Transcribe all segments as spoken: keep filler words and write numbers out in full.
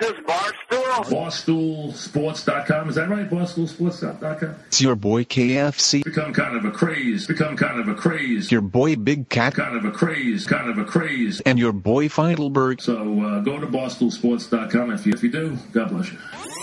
this Barstool? Barstool Sports dot com. Is that right? Barstool Sports dot com? It's your boy K F C. Become kind of a craze. Become kind of a craze. Your boy Big Cat. Kind of a craze. Kind of a craze. And your boy Feidelberg. So uh, go to Barstool Sports dot com. If you, if you do, God bless you.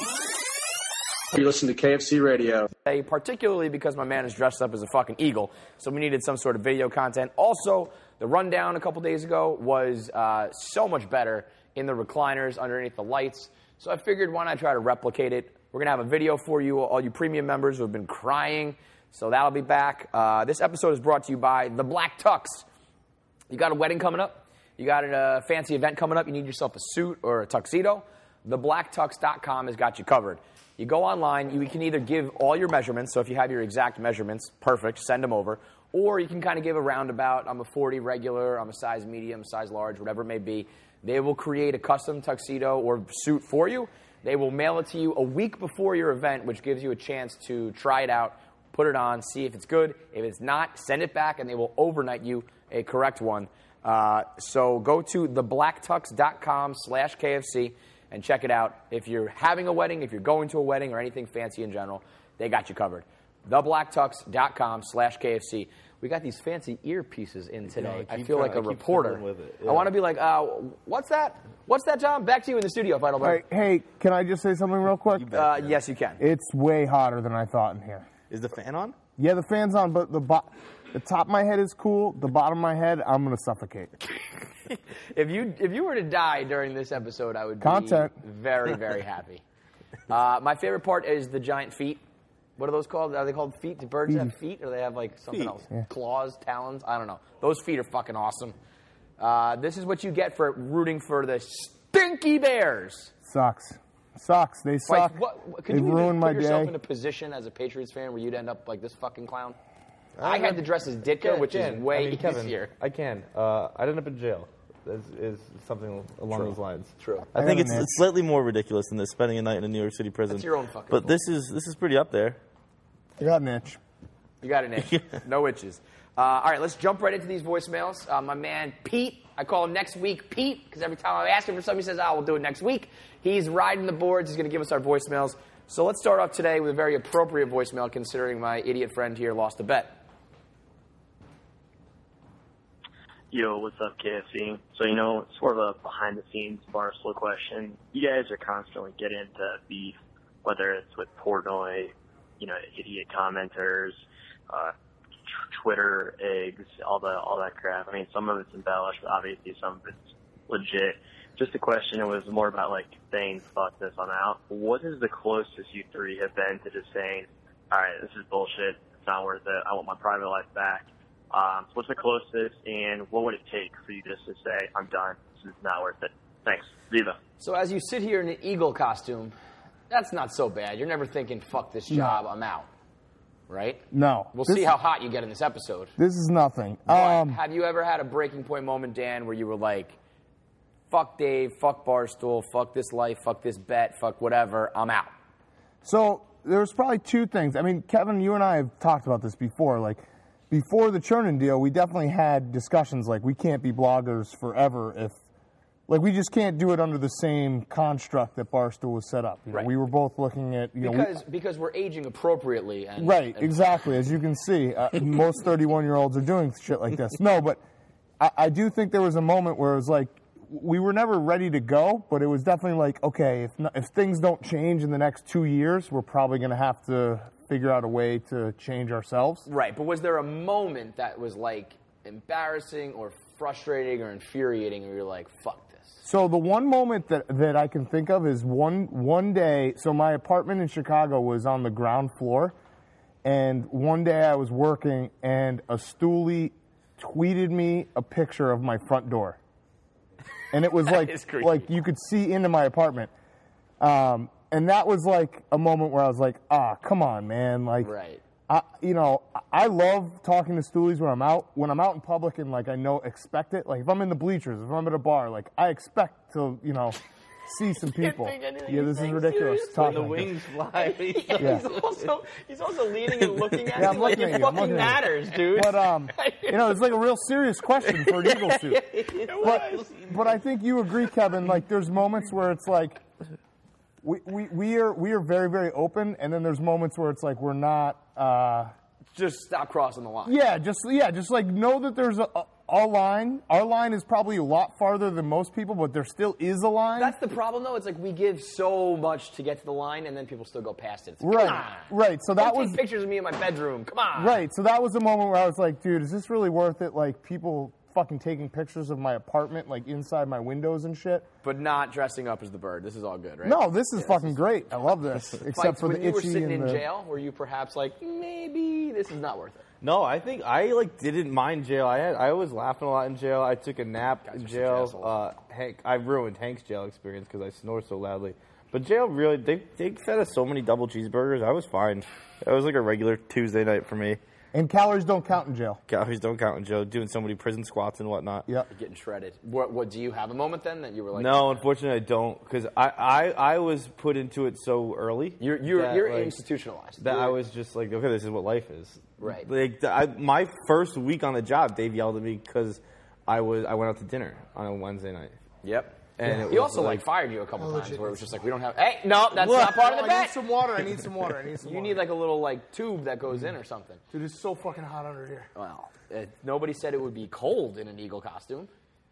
You listen to K F C Radio. Particularly because my man is dressed up as a fucking eagle, so we needed some sort of video content. Also, the rundown a couple days ago was uh, so much better in the recliners underneath the lights. So I figured, why not try to replicate it? We're going to have a video for you, all you premium members who have been crying. So that'll be back. Uh, this episode is brought to you by The Black Tux. You got a wedding coming up? You got a fancy event coming up? You need yourself a suit or a tuxedo? the black tux dot com has got you covered. You go online, you can either give all your measurements, so if you have your exact measurements, perfect, send them over. Or you can kind of give a roundabout. I'm a forty regular, I'm a size medium, size large, whatever it may be. They will create a custom tuxedo or suit for you. They will mail it to you a week before your event, which gives you a chance to try it out, put it on, see if it's good. If it's not, send it back, and they will overnight you a correct one. Uh, so go to the black tux dot com slash K F C and check it out. If you're having a wedding, if you're going to a wedding, or anything fancy in general, they got you covered. the black tux dot com slash K F C. We got these fancy earpieces in today. No, I I feel trying, like a I reporter. With it. Yeah. I want to be like, uh, what's that? What's that, John? Back to you in the studio, Feidelberg. All right, hey, can I just say something real quick? You bet, uh, yes, you can. It's way hotter than I thought in here. Is the fan on? Yeah, the fan's on, but the bo- the top of my head is cool. The bottom of my head, I'm going to suffocate. If you if you were to die during this episode, I would be Content. very, very happy. Uh, my favorite part is the giant feet. What are those called? Are they called feet? Do birds have feet, or they have like something Feet. else? Yeah. Claws, talons? I don't know. Those feet are fucking awesome. Uh, this is what you get for rooting for the Stinky Bears. Sucks. Sucks. They suck. Like, what, what- could They've you even ruined put my yourself day. in a position as a Patriots fan where you'd end up like this fucking clown? I I had to dress as Ditka, which is can. way I mean, Kevin, easier. I can. Uh, I'd end up in jail. Is, is something along True. those lines. True. I I think got it's, an itch. it's slightly more ridiculous than this, spending a night in a New York City prison. That's your own fucking But fault. this is this is pretty up there. I got an itch. You got an itch. No itches. Uh, all right, let's jump right into these voicemails. Uh, my man Pete, I call him next week Pete, because every time I ask him for something, he says, oh, we'll do it next week. He's riding the boards. He's going to give us our voicemails. So let's start off today with a very appropriate voicemail, considering my idiot friend here lost a bet. Yo, what's up, K F C? So, you know, sort of a behind-the-scenes Barstool question. You guys are constantly getting into beef, whether it's with Portnoy, you know, idiot commenters, uh, t- Twitter eggs, all the all that crap. I mean, some of it's embellished, but obviously some of it's legit. Just a question, it was more about, like, saying, fuck this, I'm out. What is the closest you three have been to just saying, all right, this is bullshit, it's not worth it, I want my private life back? Um, so what's the closest, and what would it take for you just to say, I'm done, this is not worth it? Thanks. Viva. So as you sit here in an eagle costume, that's not so bad. You're never thinking, fuck this job, I'm out. Right? No. We'll This- see how hot you get in this episode. This is nothing. But Um, have you ever had a breaking point moment, Dan, where you were like, fuck Dave, fuck Barstool, fuck this life, fuck this bet, fuck whatever, I'm out? So there's probably two things. I mean, Kevin, you and I have talked about this before. Like, before the Chernin deal, we definitely had discussions like we can't be bloggers forever if, like, we just can't do it under the same construct that Barstool was set up. You know, Right. We were both looking at, you know, we- Because because we're aging appropriately. And, right, and- exactly. As you can see, uh, most thirty-one-year-olds are doing shit like this. No, but I, I do think there was a moment where it was like, we were never ready to go, but it was definitely like, okay, if no, if things don't change in the next two years, we're probably going to have to figure out a way to change ourselves. Right, but was there a moment that was like embarrassing or frustrating or infuriating where you're like, fuck this? So the one moment that, that I can think of is one one day, so my apartment in Chicago was on the ground floor, and one day I was working, and a stoolie tweeted me a picture of my front door. And it was like, is creepy. like you could see into my apartment. Um, and that was like a moment where I was like, ah, come on, man. Like, Right. I, you know, I love talking to stoolies when I'm out. When I'm out in public and, like, I know, expect it. Like, if I'm in the bleachers, if I'm at a bar, like, I expect to, you know, see some people. think anything Yeah, he's this is saying ridiculous. seriously. Talking The like this. wings fly. Yeah, Yeah. He's, also, he's also leaning and looking at Yeah, me I'm like looking it at you, I'm fucking looking at you. matters, dude. But, um, you know, it's like a real serious question for an Eagle suit. It But, was. but I think you agree, Kevin, like, there's moments where it's like, We, we, we are we are very, very open, and then there's moments where it's like we're not. Uh, Just stop crossing the line. yeah, just yeah, just like know that there's a, a, a line. Our line is probably a lot farther than most people, but there still is a line. That's the problem, though. It's like we give so much to get to the line, and then people still go past it. It's like, right, come on. right. So that Don't was take pictures of me in my bedroom. Come on. right. So that was the moment where I was like, dude, is this really worth it? Like people fucking taking pictures of my apartment, like inside my windows and shit. But not dressing up as the bird. This is all good, right? No, this is Yeah, fucking this is- great. I love this. Except Fights, for when the you were itchy sitting and in the, jail, were you perhaps like, maybe this is not worth it? No, I think I like didn't mind jail. I had I was laughing a lot in jail. I took a nap Guys in are such jail. assholes. Uh, Hank, I ruined Hank's jail experience because I snore so loudly. But jail really, they they fed us so many double cheeseburgers. I was fine. It was like a regular Tuesday night for me. and calories don't count in jail. Calories don't count in jail. Doing so many prison squats and whatnot. Yep. You're getting shredded. What, what? Do you have a moment then that you were like, No, unfortunately, I don't because I, I, I was put into it so early. You're you're that, you're like, institutionalized. That You're- I was just like, okay, this is what life is. Right. Like I, my first week on the job, Dave yelled at me because I was I went out to dinner on a Wednesday night. Yep. And it he was also like, like- fired you a couple Oh, times legit. where it was just like, we don't have. Hey, no, that's Look, not part of no, the I need bet. some water. I need some water. I need some You water. need like a little like tube that goes in or something. Dude, it's so fucking hot under here. Well, it, nobody said it would be cold in an eagle costume.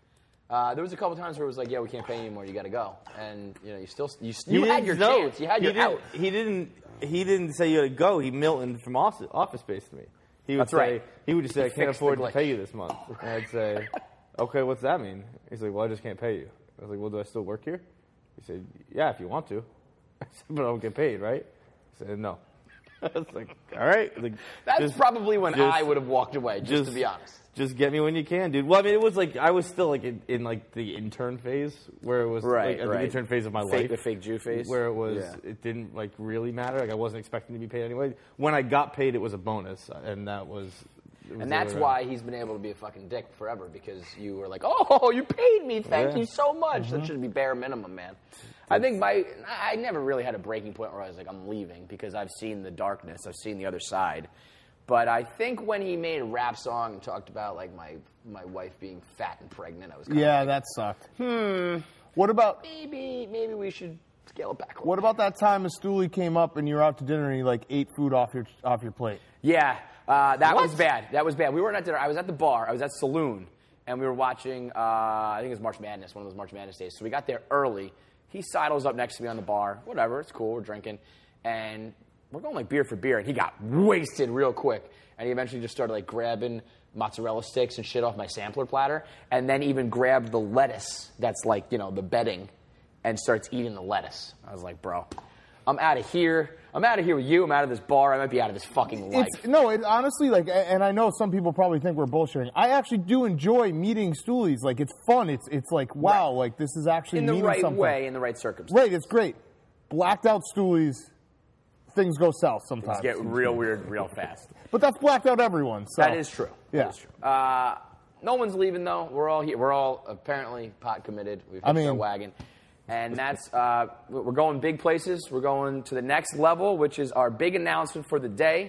Uh, there was a couple times where it was like, yeah, we can't pay you anymore. You got to go, and you know, you still you, you He had didn't your know. chance. You had he your didn't, out. He didn't. He didn't say you had to go. He Milton from office, office Space to me. He would That's say, right. He would just say, I can't fixed the afford to glitch. pay you this month. And I'd say, okay, what's that mean? He's like, well, I just can't pay you. I was like, well, do I still work here? He said, yeah, if you want to. I said, but I don't get paid, right? He said, no. I was like, all right. Like, That's just- probably when just- I would have walked away. Just, to be honest. Just get me when you can, dude. Well, I mean, it was like I was still like in, in like the intern phase where it was Right, like, right. the intern phase of my Fake- life, the fake Jew phase? where it was Yeah. it didn't like really matter. Like I wasn't expecting to be paid anyway. When I got paid, it was a bonus, and that was. it was And that's the- why he's been able to be a fucking dick forever, because you were like, oh, you paid me, thank Yeah. you so much. That should be bare minimum, man. I think my, I never really had a breaking point where I was like, I'm leaving, because I've seen the darkness, I've seen the other side. But I think when he made a rap song and talked about like my, my wife being fat and pregnant, I was kind Yeah, of like, that sucked. Hmm. What about maybe, maybe we should scale it back a little. what about that time Astuli came up and you were out to dinner and he like ate food off your off your plate? Yeah, uh, that was bad. That was bad. We weren't at dinner. I was at the bar. I was at Saloon, and we were watching, uh, I think it was March Madness, one of those March Madness days. So we got there early. He sidles up next to me on the bar. Whatever, it's cool. We're drinking. And we're going like beer for beer, and he got wasted real quick. And he eventually just started like grabbing mozzarella sticks and shit off my sampler platter, and then even grabbed the lettuce that's like, you know, the bedding, and starts eating the lettuce. I was like, bro, I'm out of here. I'm out of here with you. I'm out of this bar. I might be out of this fucking life. It's no, it honestly like, a- and I know some people probably think we're bullshitting. I actually do enjoy meeting Stoolies. Like it's fun. It's it's like wow, Right. like this is actually in the meaning right something. way, in the right circumstances. Right, it's great. Blacked out Stoolies, things go south sometimes. Get real weird real fast. But that's blacked out everyone. So. That is true. Yeah. That is true. Uh, no one's leaving though. We're all here. We're all apparently pot committed. We've hitched I mean- our wagon, and that's uh, we're going big places. We're going to the next level, which is our big announcement for the day.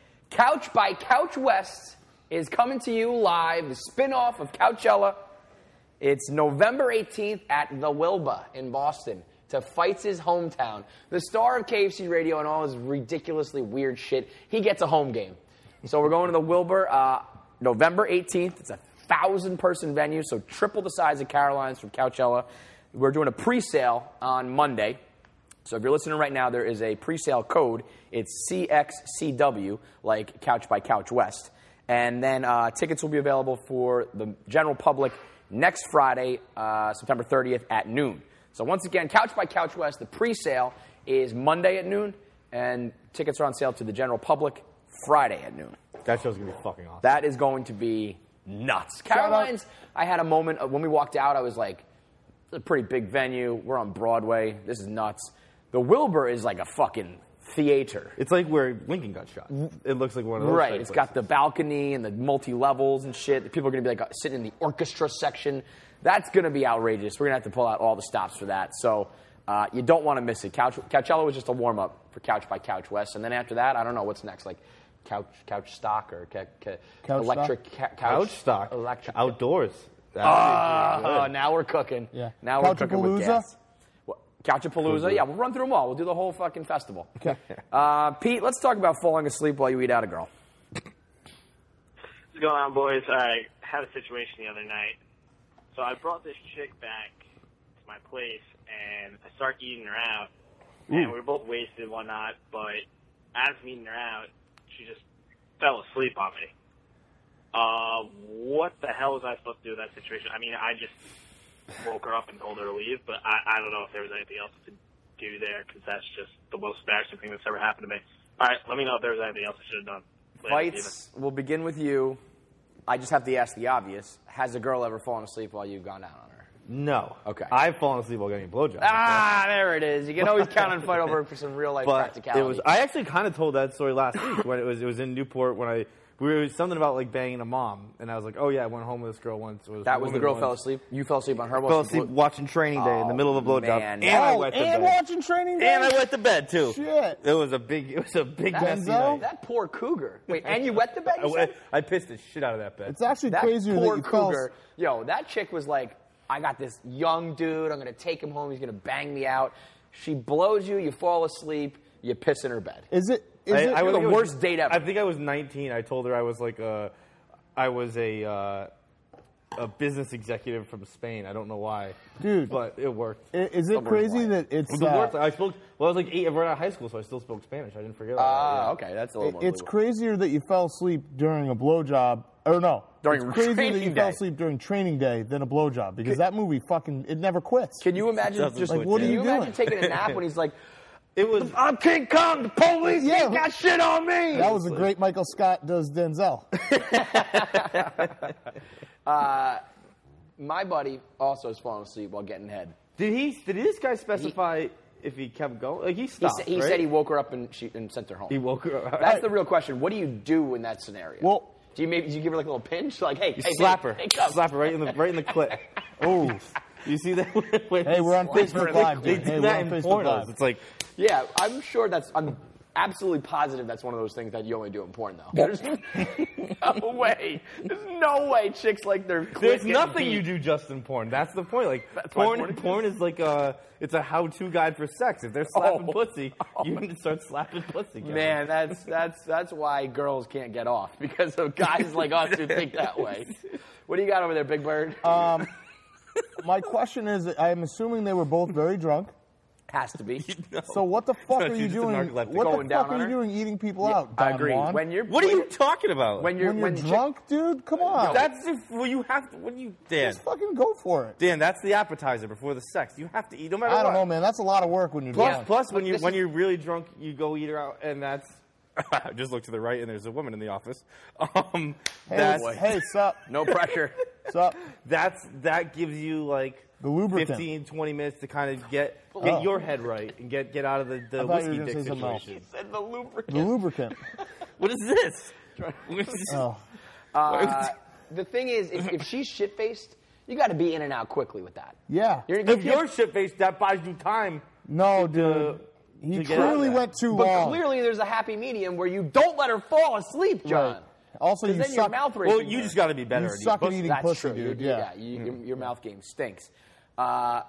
Couch by Couch West is coming to you live. The spinoff of Couchella. It's November eighteenth at the Wilbur in Boston to Fights' hometown. The star of K F C Radio and all his ridiculously weird shit, he gets a home game. So we're going to the Wilbur uh, November eighteenth. It's a thousand-person venue, so triple the size of Caroline's from Couchella. We're doing a pre-sale on Monday. So if you're listening right now, there is a pre-sale code. It's C X C W, like Couch by Couch West. And then uh, tickets will be available for the general public next Friday, uh, September thirtieth at noon. So once again, Couch by Couch West, the pre-sale is Monday at noon, and tickets are on sale to the general public Friday at noon. That show's gonna be fucking awesome. That is going to be nuts. Shout out- Caroline's, I had a moment of, when we walked out, I was like, it's a pretty big venue. We're on Broadway. This is nuts. The Wilbur is like a fucking theater. It's like where Lincoln got shot. It looks like one of those. Right. type It's got the places. balcony and the multi-levels and shit. People are going to be like uh, sitting in the orchestra section. That's going to be outrageous. We're going to have to pull out all the stops for that. So uh, you don't want to miss it. Couch, Couchella was just a warm-up for Couch by Couch West. And then after that, I don't know what's next. Like Couch Couch Stock or ca- ca- Couch electric ca- couch, Couch stock. Electric Outdoors. That Oh, would be now we're cooking. Yeah. Now we're cooking with Couchapalooza? gas. What? Couchapalooza. Yeah, we'll run through them all. We'll do the whole fucking festival. Okay. Uh, Pete, let's talk about falling asleep while you eat out a girl. What's going on, boys? I had a situation the other night. So I brought this chick back to my place, and I start eating her out. And we were both wasted and whatnot, but as I'm eating her out, she just fell asleep on me. Uh, what the hell was I supposed to do in that situation? I mean, I just woke her up and told her to leave, but I, I don't know if there was anything else to do there, because that's just the most embarrassing thing that's ever happened to me. All right, let me know if there was anything else I should have done. Later, Fights will begin with you. I just have to ask the obvious. Has a girl ever fallen asleep while you've gone down on her? No. Okay. I've fallen asleep while getting a blowjob. Ah, there it is. You can always count on Fight Over for some real life But practicality. it was. I actually kind of told that story last week when it was. It was in Newport when I. We were, it was something about like banging a mom, and I was like, oh yeah, I went home with this girl once. It was that was the girl once. fell asleep. You fell asleep on her. I fell asleep watching Training Day in the middle of a blowjob, man. and I Oh, wet the and bed. watching Training Day? And I wet the bed too. Shit. It was a big. It was a big messy Denzel? night. That poor cougar. Wait, and you wet the bed? I, You wet, said? I pissed the shit out of that bed. It's actually That crazier poor that you fell. cougar. Yo, that chick was like, I got this young dude. I'm going to take him home. He's going to bang me out. She blows you. You fall asleep. You piss in her bed. Is it? Is I, it? I You're was the think it was- worst date ever. I think I was nineteen. I told her I was like a, I was a, uh, a business executive from Spain. I don't know why, Dude. but it worked. I- Is it crazy that it's? The uh, worst- I spoke. Well, I was like eight. I right out of high school, so I still spoke Spanish. I didn't forget. all Ah, that. okay. That's a little more It's believable. crazier that you fell asleep during a blowjob, or no, During it's crazier that Training you fell Day. asleep during Training Day than a blowjob because that movie fucking it never quits. Can you imagine Doesn't just quit, what can are you you imagine doing? taking a nap when he's like, It was. I'm King Kong, the police Yeah. ain't got shit on me. That was a great Michael Scott does Denzel. My buddy also has fallen asleep while getting head. Did he? Did this guy specify if he kept going? Like he He, stopped. sa- he right? said he woke her up and, she, and sent her home. He woke her up. That's the real question. What do you do in that scenario? Well- do you maybe do you give her like a little pinch, like, hey, You hey, slap hey, her. hey, come. Slap her right in the right in the clit. Oh, You see that? When hey, we're on they- Facebook they- Live, They dude. do Hey, we're that on in Facebook pornos. Live. It's like Yeah, I'm sure that's. I'm absolutely positive that's one of those things that you only do in porn, though. There's no way. There's no way chicks like their. clit there's getting nothing beat. you do just in porn. That's the point. Like That's why porn, porn porn, exists. is like a it's a how-to guide for sex. If they're slapping Oh. pussy, you need to start slapping pussy. Kevin. Man, that's that's that's why girls can't get off because of guys like us who think that way. What do you got over there, Big Bird? Um, my question is, I'm assuming they were both very drunk. Has to be. So what the fuck No, are she's you just a doing? narcoleptic. What Going the down fuck on are you her? doing eating people out? I Don agree. Juan? When you're What are when, you talking about? when you're when you're when the chick- drunk, dude, come on. That's if well, you have to. When you Dan, Just fucking go for it. Dan, that's the appetizer before the sex. You have to eat no matter I what. don't know, man. That's a lot of work when you're Plus, drunk. plus when But you this when is- you're really drunk, you go eat her out, and that's. I just look to the right, and there's a woman in the office. Um, Hey, that's hey, sup? no pressure. Sup? that's that gives you like The lubricant. fifteen, twenty minutes to kind of get get Oh. your head right and get get out of the, the I thought you whiskey were dick gonna say something else. situation. Said the lubricant. The lubricant. What is this? What is this? Oh. Uh, the thing is, if, if she's shit faced, you got to be in and out quickly with that. Yeah. You're, If you're shit faced, that buys you time. No, to- dude. He to get out of clearly that. went too but long. clearly there's a happy medium where you don't let her fall asleep, John. Right. Also, you Because then your suck. mouth racing. Well, you just got to be better. You at eating suck at pussy. eating That's pussy, true. dude. You- Yeah. you, your, your mouth game stinks. Uh,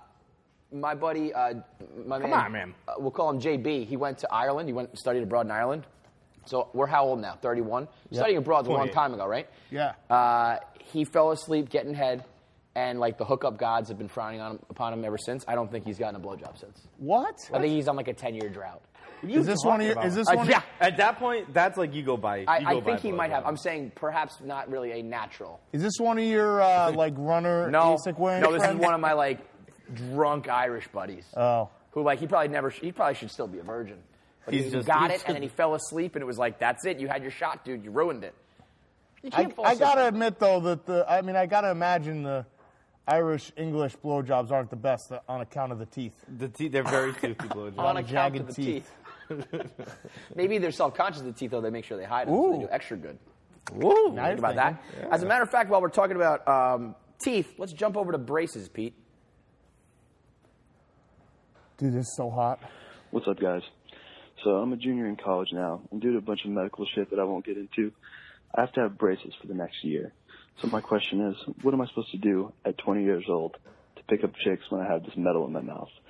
my buddy, uh, my Come man, on, man. Uh, we'll call him J B. He went to Ireland. He went and studied abroad in Ireland. So we're how old now? thirty-one. Studying abroad's a long twenty-eight. time ago, right? Yeah. Uh, he fell asleep getting head, and like the hookup gods have been frowning on him, upon him ever since. I don't think he's gotten a blowjob since. What? I think he's on like a ten-year drought. Is this one of your? Is this Uh, one? yeah. At that point, that's like you go by. You I, go I by think he might blowjob. have. I'm saying perhaps not really a natural. Is this one of your uh, like runner No, ASIC wearing no, this friends? is one of my like drunk Irish buddies. Oh. Who like he probably never he probably should still be a virgin. But He's he just- got he's it and then he fell asleep and it was like that's it. You had your shot, dude. You ruined it. You I, can't fall I asleep. gotta admit though that the I mean I gotta imagine the Irish English blowjobs aren't the best on account of the teeth. The teeth, they're very toothy blowjobs. on of account jagged of the teeth. teeth. Maybe they're self-conscious of the teeth, though. They make sure they hide them. So Ooh. they do extra good. Woo! Now Think you're about that. thinking. As a matter of fact, while we're talking about um, teeth, let's jump over to braces, Pete. Dude, this is so hot. What's up, guys? So I'm a junior in college now, and due to a bunch of medical shit that I won't get into, I have to have braces for the next year. So my question is, what am I supposed to do at twenty years old to pick up chicks when I have this metal in my mouth?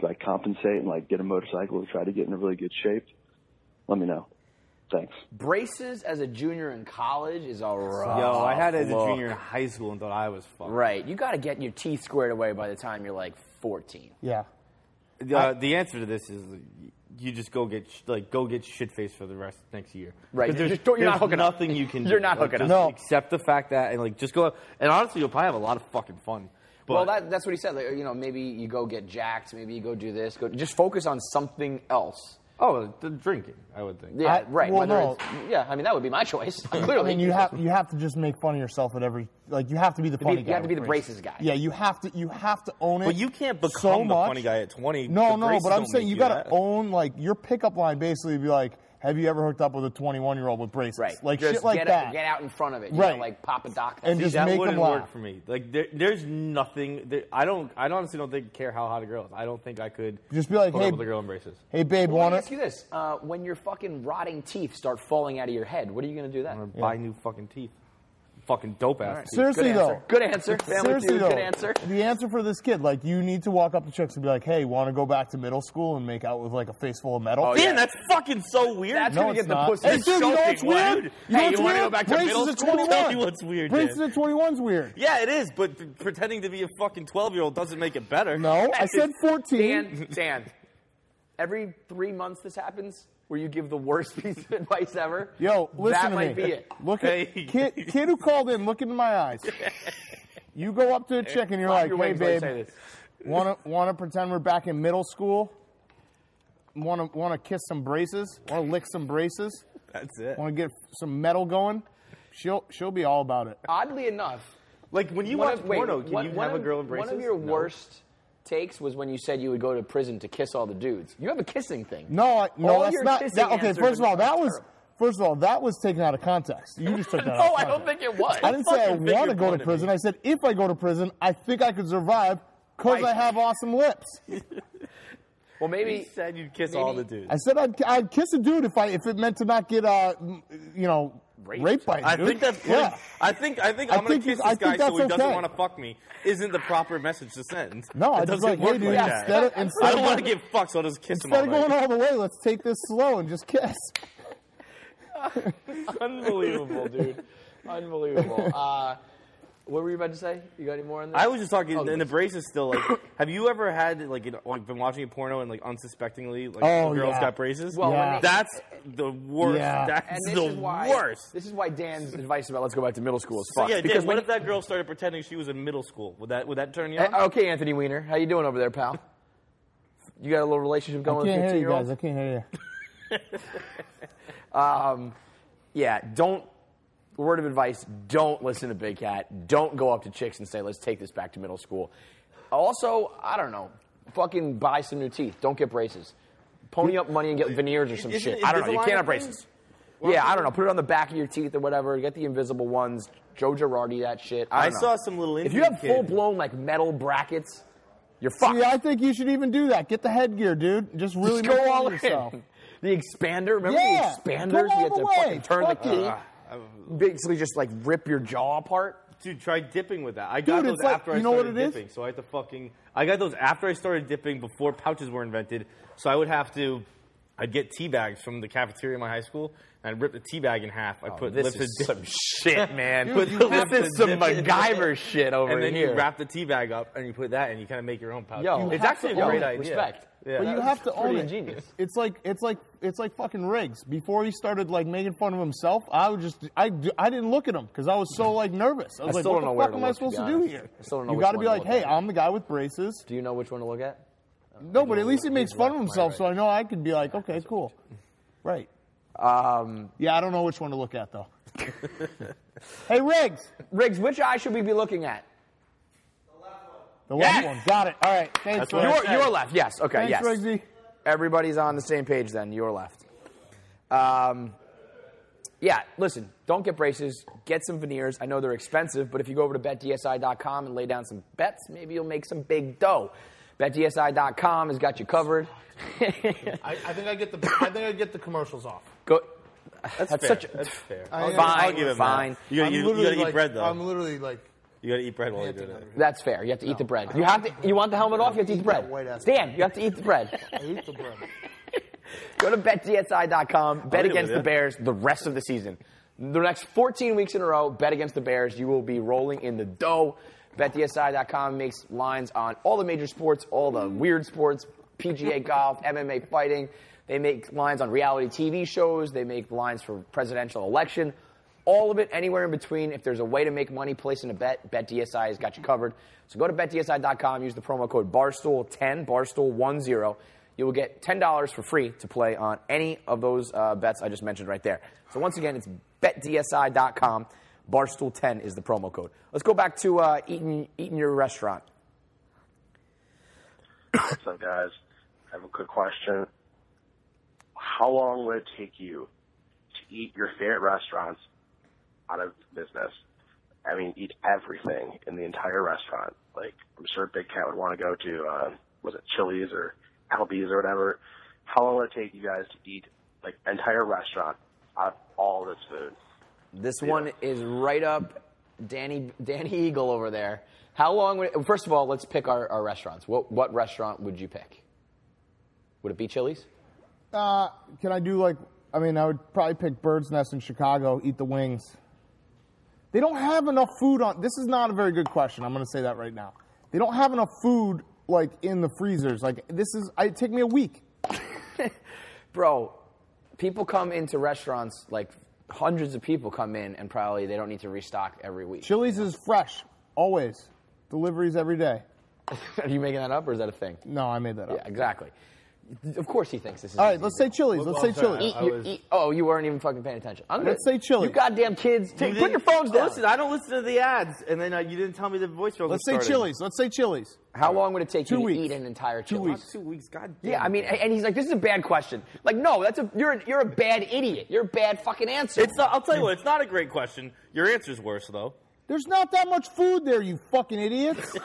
could I compensate and like get a motorcycle to try to get in a really good shape? Let me know. Thanks. Braces as a junior in college is a rough Yo, I had it as a look. junior in high school and thought I was fucked. Right. You got to get your teeth squared away by the time you're like fourteen. Yeah. The, uh, the answer to this is you just go get sh- like go get shit faced for the rest of next year. Right. 'Cause There's, Just don't- you're there's not hooking up. nothing you can do. You're not Like, hooking just up. No. Accept the fact that and like just go. And honestly, you'll probably have a lot of fucking fun. But Well, that, that's what he said. Like, you know, maybe you go get jacked. Maybe you go do this. Go just focus on something else. oh, the drinking, I would think. Yeah, I- right. well, Whether no. it's, yeah, I mean that would be my choice. I Clearly, mean, you have you have to just make fun of yourself at every like you have to be the be- funny you guy. have to be with the braces guy. Yeah, you have to you have to own it. But you can't become so the much. funny guy at twenty. No, The no, braces but I'm don't saying make you you got to that. own like your pickup line. Basically, be like, have you ever hooked up with a twenty-one year old with braces? right. Like just shit like get that. It, get out in front of it. You Right. Know, like pop a doc. And See, just that make wouldn't them laugh. work for me. Like there, there's nothing. There, I don't. I honestly don't think care how hot a girl is. I don't think I could Just be like, hook hey, up with a girl in braces. Hey, babe, Well, let want me to? ask you this: uh, when your fucking rotting teeth start falling out of your head, what are you going to do then? I'm gonna buy new fucking teeth. Fucking dope ass teeth. Seriously Good though. answer. Good answer. Family Seriously feud. though. Good answer. The answer for this kid, like, you need to walk up to chicks and be like, hey, want to go back to middle school and make out with like a face full of metal? Oh, Man, yeah. that's fucking so weird. That's No, gonna it's get the not. pussy Hey, dude, you know what's choking, weird? dude. You know Hey, what's you wanna weird? go back to Braces middle at school? twenty-one. Tell you what's weird, Braces Dan. at twenty-one's weird. Yeah, it is, but th- pretending to be a fucking twelve-year-old doesn't make it better. No, I said fourteen. Dan, Dan, every three months this happens, where you give the worst piece of advice ever. Yo, listen that to might me. be it. Look at Hey. kid, kid who called in. Look into my eyes. You go up to a chick and you're Flap like, your "Hey, wings when I babe, say this. want to want to pretend we're back in middle school? Want to want to kiss some braces? Want to lick some braces? That's it. Want to get some metal going?" She'll she'll be all about it. Oddly enough, Like when you one watch of- wait, porno, can one- you one have a of- girl in braces? One of your No. worst takes was when you said you would go to prison to kiss all the dudes. You have a kissing thing. No, I, no, All that's your not. kissing That, okay, answers first of are all, that was terrible. first of all that was taken out of context. You just took that out. No, of I context. don't think it was. I didn't say I Fucking want to finger go to pointed prison. me. I said if I go to prison, I think I could survive because Right. I have awesome lips. Well, maybe You said you'd kiss maybe- all the dudes. I said I'd, I'd kiss a dude if I if it meant to not get uh you know Raped. raped, by a I dude. think that's pretty, yeah. I think I think I I'm gonna think kiss you- I this guy think so that's he doesn't okay. want to fuck me. Isn't the proper message to send? No, I it just doesn't like, work hey, dude, like that. instead of instead I of don't want to going- get fucked, so I'll just kiss instead him of all going night. all the way, let's take this slow and just kiss. unbelievable, dude. Unbelievable. Uh, what were you about to say? You got any more on this? I was just talking, Oh, and the braces still like. Have you ever had like, you know, like been watching a porno and like unsuspectingly like Oh, the girls yeah. got braces? Well, Yeah. when they- That's the worst. Yeah. That's and this the is why, worst. This is why Dan's advice about let's go back to middle school is So fucked. yeah, Dan, because what when if that girl started pretending she was in middle school? Would that would that turn you on? Uh, okay, Anthony Weiner, how you doing over there, pal? You got a little relationship I going with can't a hear you fifteen-year-old? guys. I can't hear you. Um, yeah, don't. Word of advice: don't listen to Big Cat. Don't go up to chicks and say, "Let's take this back to middle school." Also, I don't know. Fucking buy some new teeth. Don't get braces. Pony up money and get veneers or some Isn't shit. I don't know. You Invisalign can't have a thing? braces. Yeah, I don't know. Put it on the back of your teeth or whatever. Get the invisible ones. Joe Girardi, that shit. I, I don't know. saw some little If you Indian have kid. full blown like metal brackets, you're fucked. See, I think you should even do that. Get the headgear, dude. Just really Just make go fun all of yourself. in. The expander. Remember Yeah, the expanders? go all You had the to way. fucking turn Fuck the it. key. Uh, Basically, just like rip your jaw apart. Dude, try dipping with that. I got Dude, those it's like- after I you know what started it is? dipping, so I had to fucking. I got those after I started dipping before pouches were invented. So I would have to. I'd get tea bags from the cafeteria in my high school, and I'd rip the tea bag in half. I put Oh, this lifted is dip, some shit, man. Put the this lifted is some dip in MacGyver shit over and then here. you wrap the tea bag up and you put that, and you kind of make your own pouch. Yo, it's have actually to a own great it. idea. Respect. Yeah. But you have to own pretty it. ingenious. It's like it's like it's like fucking Riggs. Before he started like making fun of himself, I would just I, I didn't look at him because I was so like nervous. I was I like, still what don't know the where fuck to am I look, to supposed be to do honest. here? I still don't know You which got to one be to like, look hey, at. I'm the guy with braces. Do you know which one to look at? No, but at least he makes His fun of left, my himself, right. so I know I could be like, okay, cool, right. Um, Yeah, I don't know which one to look at though. Hey, Riggs, Riggs, which eye should we be looking at? the Yes! left one. Got it. All right, thanks. That's what I Riggs. Your, your left, yes. Okay, Thanks, yes. Riggsy. Everybody's on the same page then. Your left. Um, yeah, listen, don't get braces. Get some veneers. I know they're expensive, but if you go over to bet D S I dot com and lay down some bets, maybe you'll make some big dough. bet D S I dot com has got you covered. I, I think I get the I think I get the commercials off. Go. That's, That's fair. such a That's fair. I I'll, am- I'll Fine, give him fine. that. You gotta, I'm you, you literally gotta eat like, bread though. I'm literally like You got to eat bread while you're doing it. That's fair. You have to eat the bread. You have to. You want the helmet off? You have to eat the bread. Dan, you have to eat the bread. I eat the bread. Go to bet D S I dot com. Bet get against with the you. Bears the rest of the season. The next fourteen weeks in a row, bet against the Bears. You will be rolling in the dough. bet D S I dot com makes lines on all the major sports, all the weird sports, P G A golf, M M A fighting. They make lines on reality T V shows. They make lines for presidential election. All of it, anywhere in between. If there's a way to make money placing a bet, Bet D S I has got you covered. So go to bet D S I dot com, use the promo code Barstool ten, Barstool ten. You will get ten dollars for free to play on any of those uh, bets I just mentioned right there. So once again, it's bet D S I dot com. Barstool ten is the promo code. Let's go back to uh, eating, eating your restaurant. What's up, guys? I have a quick question. How long would it take you to eat your favorite restaurants out of business? I mean, eat everything in the entire restaurant. Like, I'm sure Big Cat would want to go to, uh, was it Chili's or Applebee's or whatever. How long would it take you guys to eat, like, an entire restaurant out of all this food? This yeah. one is right up Danny Danny Eagle over there. How long would it, first of all, let's pick our, our restaurants. What what restaurant would you pick? Would it be Chili's? Uh, can I do like, I mean, I would probably pick Bird's Nest in Chicago, eat the wings. They don't have enough food on, this is not a very good question. I'm going to say that right now. They don't have enough food, like, in the freezers. Like, this is, it'd take me a week. Bro, people come into restaurants, like, hundreds of people come in, and probably they don't need to restock every week. Chili's is fresh, always. Deliveries every day. Are you making that up, or is that a thing? No, I made that up. Yeah, exactly. Of course he thinks this is All right, easy. let's say Chili's. Let's say Chili's. Eat, your, eat, oh, you weren't even fucking paying attention. I'm Let's gonna, say Chili's. You goddamn kids, take, You put your didn't- phones down. Listen, I don't listen to the ads, and then uh, you didn't tell me the voicemail. Let's say Chili's. Let's say Chili's. How long would it take Two you to weeks. eat an entire Two Chili's? weeks. Two weeks, God damn. Yeah, I mean, and he's like, "This is a bad question." Like, no, that's a you're a, you're a bad idiot. You're a bad fucking answer. It's not, I'll tell you what, it's not a great question. Your answer's worse, though. There's not that much food there, you fucking idiots.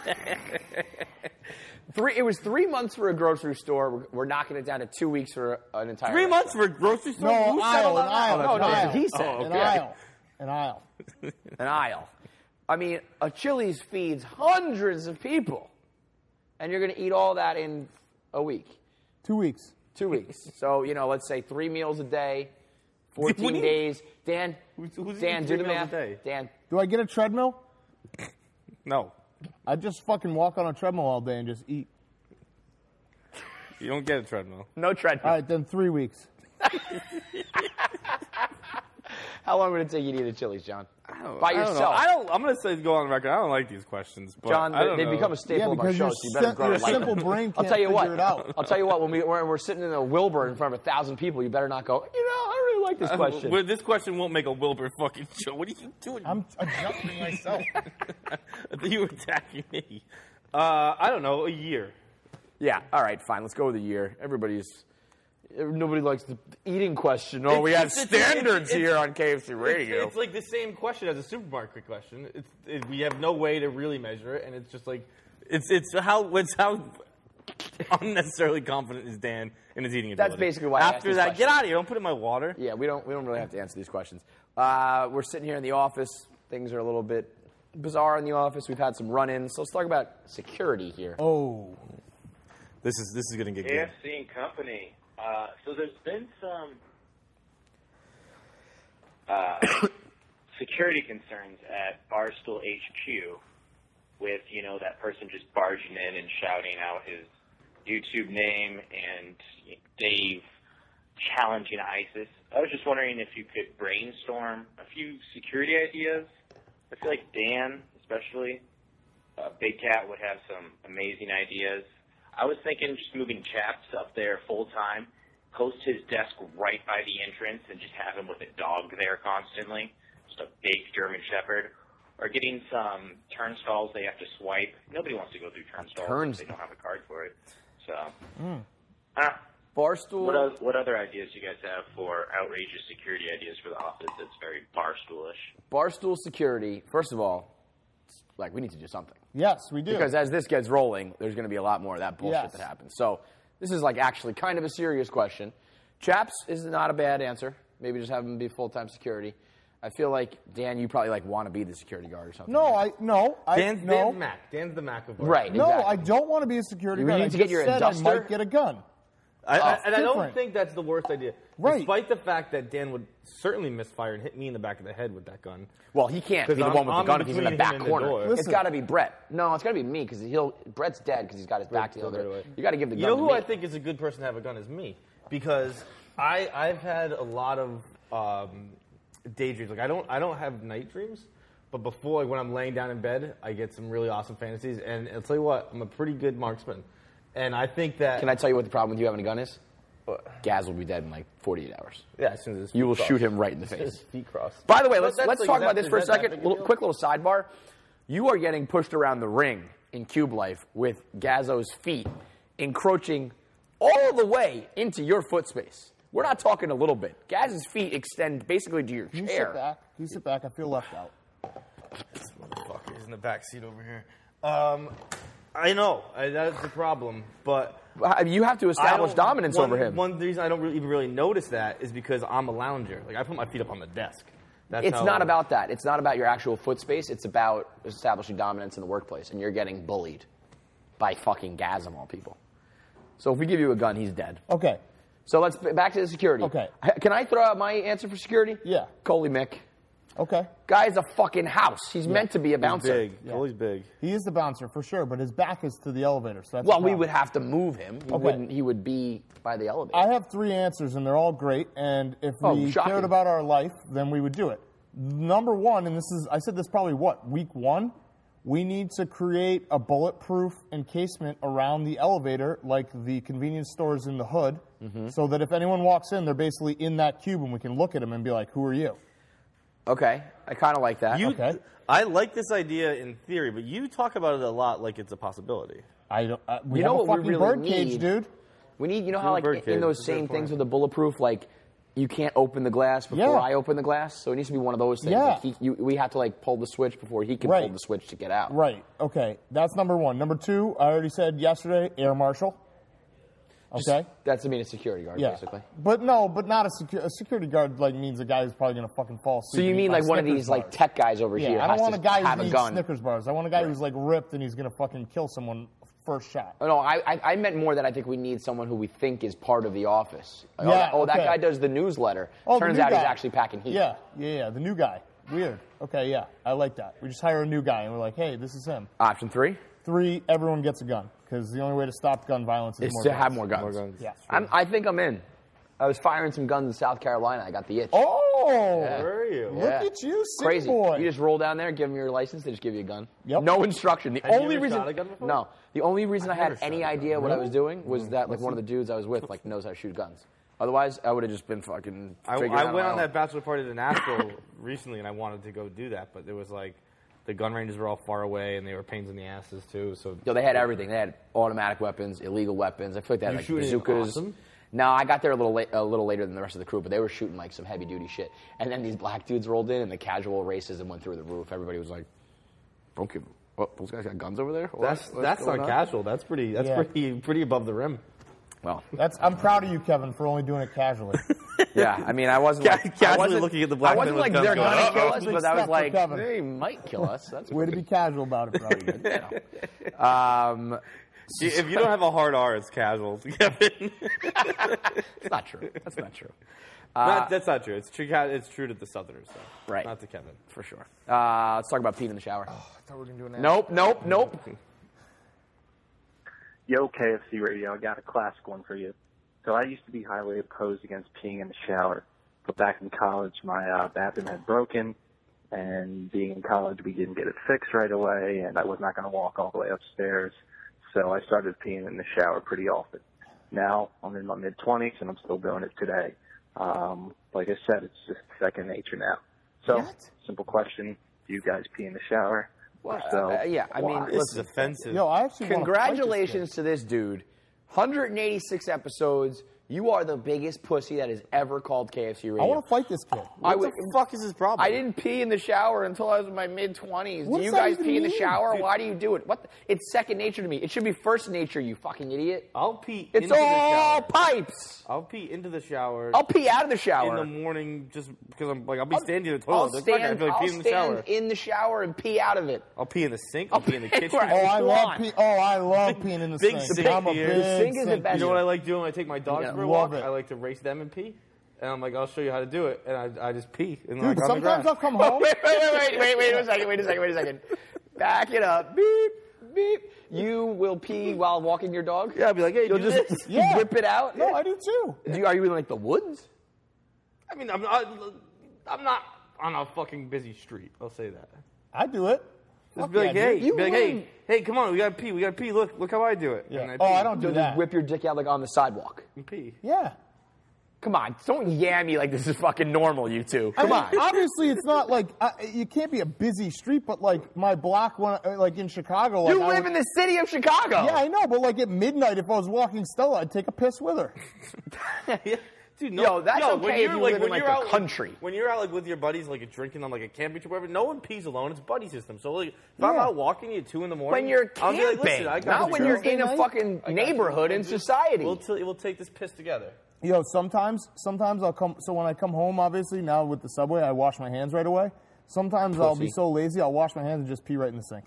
Three. It was three months for a grocery store. We're, we're knocking it down to two weeks for an entire. Three months restaurant. for a grocery store? No, Who aisle, settled an on aisle, that? No, an no, aisle. that's what he said. Oh, An okay. aisle. An aisle. An aisle. I mean, a Chili's feeds hundreds of people, and you're going to eat all that in a week, Two weeks. two weeks. So you know, let's say three meals a day, What fourteen do you- days. Dan, Who's- who's Dan, eating do three the meals a math. day? Dan, Do I get a treadmill? No. I just fucking walk on a treadmill all day and just eat. You don't get a treadmill. no treadmill. All right, then three weeks. How long would it take you to eat a Chili's, John? I don't, By I don't know. yourself. I don't. I'm gonna say go on the record. I don't like these questions, but John, I don't they, know. they become a staple Yeah, of our because show, your so you better sim- grow your to like simple them. brain I'll can't tell you what. figure it out. I'll tell you what. When we when we're sitting in a Wilbur in front of a thousand people, you better not go. You know, I really like this question. Well, this question won't make a Wilbur fucking show. What are you doing? I'm adjusting myself. I thought you were attacking me. Uh, I don't know. A year. Yeah. All right. Fine. Let's go with a year. Everybody's. Nobody likes the eating question. Oh, It's- we have it's- it's- standards it's- here on K F C It's, Radio. it's like the same question as a supermarket question. It's it, we have no way to really measure it, and it's just like it's it's how it's how unnecessarily confident is Dan in his eating ability. That's basically why I asked After this that, question. get out of here! Don't put it in my water. Yeah, we don't we don't really have to answer these questions. Uh, we're sitting here in the office. Things are a little bit bizarre in the office. We've had some run-ins. So let's talk about security here. Oh. This is this is gonna get K good. F C and Company. Uh, so there's been some uh, security concerns at Barstool H Q with, you know, that person just barging in and shouting out his YouTube name and Dave challenging ISIS. I was just wondering if you could brainstorm a few security ideas. I feel like Dan, especially, uh, Big Cat would have some amazing ideas. I was thinking just moving Chaps up there full time, post his desk right by the entrance, and just have him with a dog there constantly, just a big German Shepherd, or getting some turnstiles they have to swipe. Nobody wants to go through turnstiles Turns- if they don't have a card for it. So, Mm. uh, Barstool. what, oth- what other ideas do you guys have for outrageous security ideas for the office that's very Barstoolish? Barstool security. First of all, like we need to do something. Yes, we do. Because as this gets rolling, there's going to be a lot more of that bullshit Yes. that happens. So this is like actually kind of a serious question. Chaps is not a bad answer. Maybe just have him be full-time security. I feel like, Dan, you probably like want to be the security guard or something. No, right? I no, I Dan's, no. Dan's Mac. Dan's the Mac of Bart. Right, No, exactly. I don't want to be a security You guard. need I to get just your said I induster? might get a gun. I, I, and I don't different. think that's the worst idea. Right. Despite the fact that Dan would certainly misfire and hit me in the back of the head with that gun. Well, he can't be 'Cause the I'm- one with I'm the gun if he's in the between back him and the corner. door. It's Listen. got to be Brett. No, it's got to be me because he'll. Brett's dead because he's got his back to the Brett's other. right away. You got to give the You gun know to who me. I think is a good person to have a gun is me, because I I've had a lot of um, daydreams. Like I don't I don't have night dreams, but before like when I'm laying down in bed, I get some really awesome fantasies. And I'll tell you what, I'm a pretty good marksman, and I think that. Can I tell you what the problem with you having a gun is? Gaz will be dead in like forty-eight hours. Yeah, as soon as his You will feet shoot cross. him right in the As soon as face. his feet cross. By the way, But let's that's let's like- talk is about that- this for a is that that second. big a Little, deal? quick little sidebar. You are getting pushed around the ring in Cube Life with Gazzo's feet encroaching all the way into your foot space. We're not talking a little bit. Gaz's feet extend basically to your Can you chair. sit back? Can you sit back? I feel left out. This motherfucker is in the back seat over here. Um, I know I, that's the problem, but You have to establish I don't- dominance one, over him. One reason I don't really, even really notice that is because I'm a lounger. Like I put my feet up on the desk. That's It's how- not about that. It's not about your actual foot space. It's about establishing dominance in the workplace, and you're getting bullied by fucking Gaz of all people. So if we give you a gun, he's dead. Okay. So let's back to the security. Okay. Can I throw out my answer for security? Yeah. Coley Mick. Okay. Guy's a fucking house. He's meant to be a bouncer. He's big. Always big. He is the bouncer for sure, but his back is to the elevator. So that's Well, a we problem. would have to move him. He Okay. wouldn't. He would be by the elevator. I have three answers, and they're all great. And if Oh, we shocking. cared about our life, then we would do it. Number one, and this is, I said this probably what, week one? We need to create a bulletproof encasement around the elevator, like the convenience stores in the hood, Mm-hmm. so that if anyone walks in, they're basically in that cube, and we can look at them and be like, who are you? Okay, I kind of like that. You, Okay. I like this idea in theory, but you talk about it a lot like it's a possibility. I don't, uh, we You have know a what we fucking really bird need? cage, dude. We need, you know Do how a like bird in cage. those That's a good same things point. with the bulletproof, like you can't open the glass before Yeah. I open the glass. So it needs to be one of those things. Yeah. Like he, you, we have to like pull the switch before he can pull Right. the switch to get out. Right. Okay. That's number one. Number two, I already said yesterday, air marshal. Okay. That's I mean a security guard Yeah. basically. But no, but not a, secu- a security guard. Like means a guy who's probably going to fucking fall So asleep. you and mean eat my like one of Snickers these like bars. tech guys over Yeah, here I don't has want to a guy have who a eats gun? Snickers bars. I want a guy who's like ripped and he's going to fucking kill someone first shot. Oh, no, I, I I meant more that I think we need someone who we think is part of the office. Like, oh, Yeah, that, oh, that okay. guy does the newsletter. Oh, the Turns new out he's guy. actually packing heat. Yeah, yeah, yeah. The new guy. Weird. Okay, yeah, I like that. We just hire a new guy and we're like, hey, this is him. Option three Three, everyone gets a gun because the only way to stop gun violence is is more to guns. have more guns. More guns. Yeah. I'm, I think I'm in. I was firing some guns in South Carolina. I got the itch. Oh, Yeah. Where are you? look Yeah. at you, sick Crazy. boy. You just roll down there, give them your license, they just give you a gun. Yep. No instruction. The Have you only ever reason shot a gun before? No. The only reason I've I had never any shot a gun. idea what I Really? was doing was that like one of the dudes I was with like knows how to shoot guns. Otherwise, I would have just been fucking I, figuring I out went my on own. that bachelor party to Nashville recently, and I wanted to go do that, but there was like the gun ranges were all far away, and they were pains in the asses too. So Yo, they had everything. They had automatic weapons, illegal weapons. I feel like they had You like shooting bazookas. awesome? No, I got there a little late, a little later than the rest of the crew, but they were shooting like some heavy duty shit. And then these black dudes rolled in, and the casual racism went through the roof. Everybody was like, "Don't give, oh, those guys got guns over there." What? that's What's that's going not on?" casual. That's pretty. That's Yeah. pretty pretty above the rim. Well, That's. I'm proud of you, Kevin, for only doing it casually. yeah. I mean, I wasn't Ca- like, I casually wasn't, looking at the black I wasn't men with like they're guns gonna going, kill "Uh-oh." us, Big but I was step for like, Kevin. they might kill us. That's Way to be casual about it, bro. um, See, if you don't have a hard R, it's casual, Kevin. it's not true. That's not true. Uh, Not- that's not true. It's true. It's true to the Southerners, though. Right. Not to Kevin. for sure. Uh, let's talk about peeing in the shower. I thought we were gonna do an Nope, nope, nope. Yo, K F C Radio, I got a classic one for you. So I used to be highly opposed against peeing in the shower, but back in college, my uh, bathroom had broken, and being in college, we didn't get it fixed right away, and I was not going to walk all the way upstairs, so I started peeing in the shower pretty often. Now, I'm in my mid-twenties, and I'm still doing it today. Um, like I said, it's just second nature now. So, What? simple question, do you guys pee in the shower? Well, If so, uh, yeah, I mean, why? This is listen. offensive. Yo, I actually wanna fight this Congratulations to this dude. one hundred eighty-six episodes, You are the biggest pussy that has ever called K F C Radio. I want to fight this kid. I What would, the fuck is his problem? I didn't pee in the shower until I was in my mid twenties. Do What's you that guys even pee in the mean? shower? Why do you do it? What? The, it's second nature to me. It should be first nature, you fucking idiot. I'll pee It's into the all shower. pipes. I'll pee into the shower. I'll pee out of the shower. in the morning just because I'm like I'll be standing in the I'll toilet. Like, fuck it, I stand, feel like I'll peeing in the shower. stand in the shower and pee out of it. I'll pee in the sink. I'll pee in the kitchen. Right. Oh, I love want. pee. Oh, I love peeing in the Big sink. sink I'm a here. big The sink is the sink best. You know what I like doing when I take my dogs Yeah, for a love walk? it. I like to race them and pee. And I'm like, I'll show you how to do it. And I, I just pee. And Dude, like, on the sometimes ground. I'll come home. Wait, wait, wait, wait, wait, wait a second, wait a second, wait a second. Back it up. Beep, beep. You will pee while walking your dog? Yeah, I'll be like, hey, You'll do just this. Yeah. whip it out? No, I do too. Do you, are you in like the woods? I mean, I'm not, I'm not on a fucking busy street. I'll say that. I do it. Just Fuck be like, yeah, hey, dude. You be like, wouldn't- hey, hey, come on, we gotta pee, we gotta pee. Look, look how I do it. Yeah. And I Oh, pee. I don't do You'll that. just whip your dick out like on the sidewalk. And pee. Yeah. Come on, don't yam me like this is fucking normal, you two. Come I mean, on. Obviously, it's not like uh, you can't be a busy street, but like my block, when, uh, like in Chicago. Like You I live would- in the city of Chicago. Yeah, I know, but like at midnight, if I was walking Stella, I'd take a piss with her. Yeah. Dude, no, Yo, that's no, okay when if you're you like, live in, when like, you're the out, country. When you're out like with your buddies, like drinking on like a camping trip, or whatever, no one pees alone. It's buddy system. So like, if I'm Yeah. out walking at two in the morning, When you're I'll be like, camping, listen, I got not you. when you're Thursday in a night? fucking I got you. neighborhood in We'll just- society. We'll, t- we'll take this piss together. Yo, sometimes, sometimes I'll come. So when I come home, obviously now with the subway, I wash my hands right away. Sometimes I'll be Pussy. so lazy, I'll wash my hands and just pee right in the sink.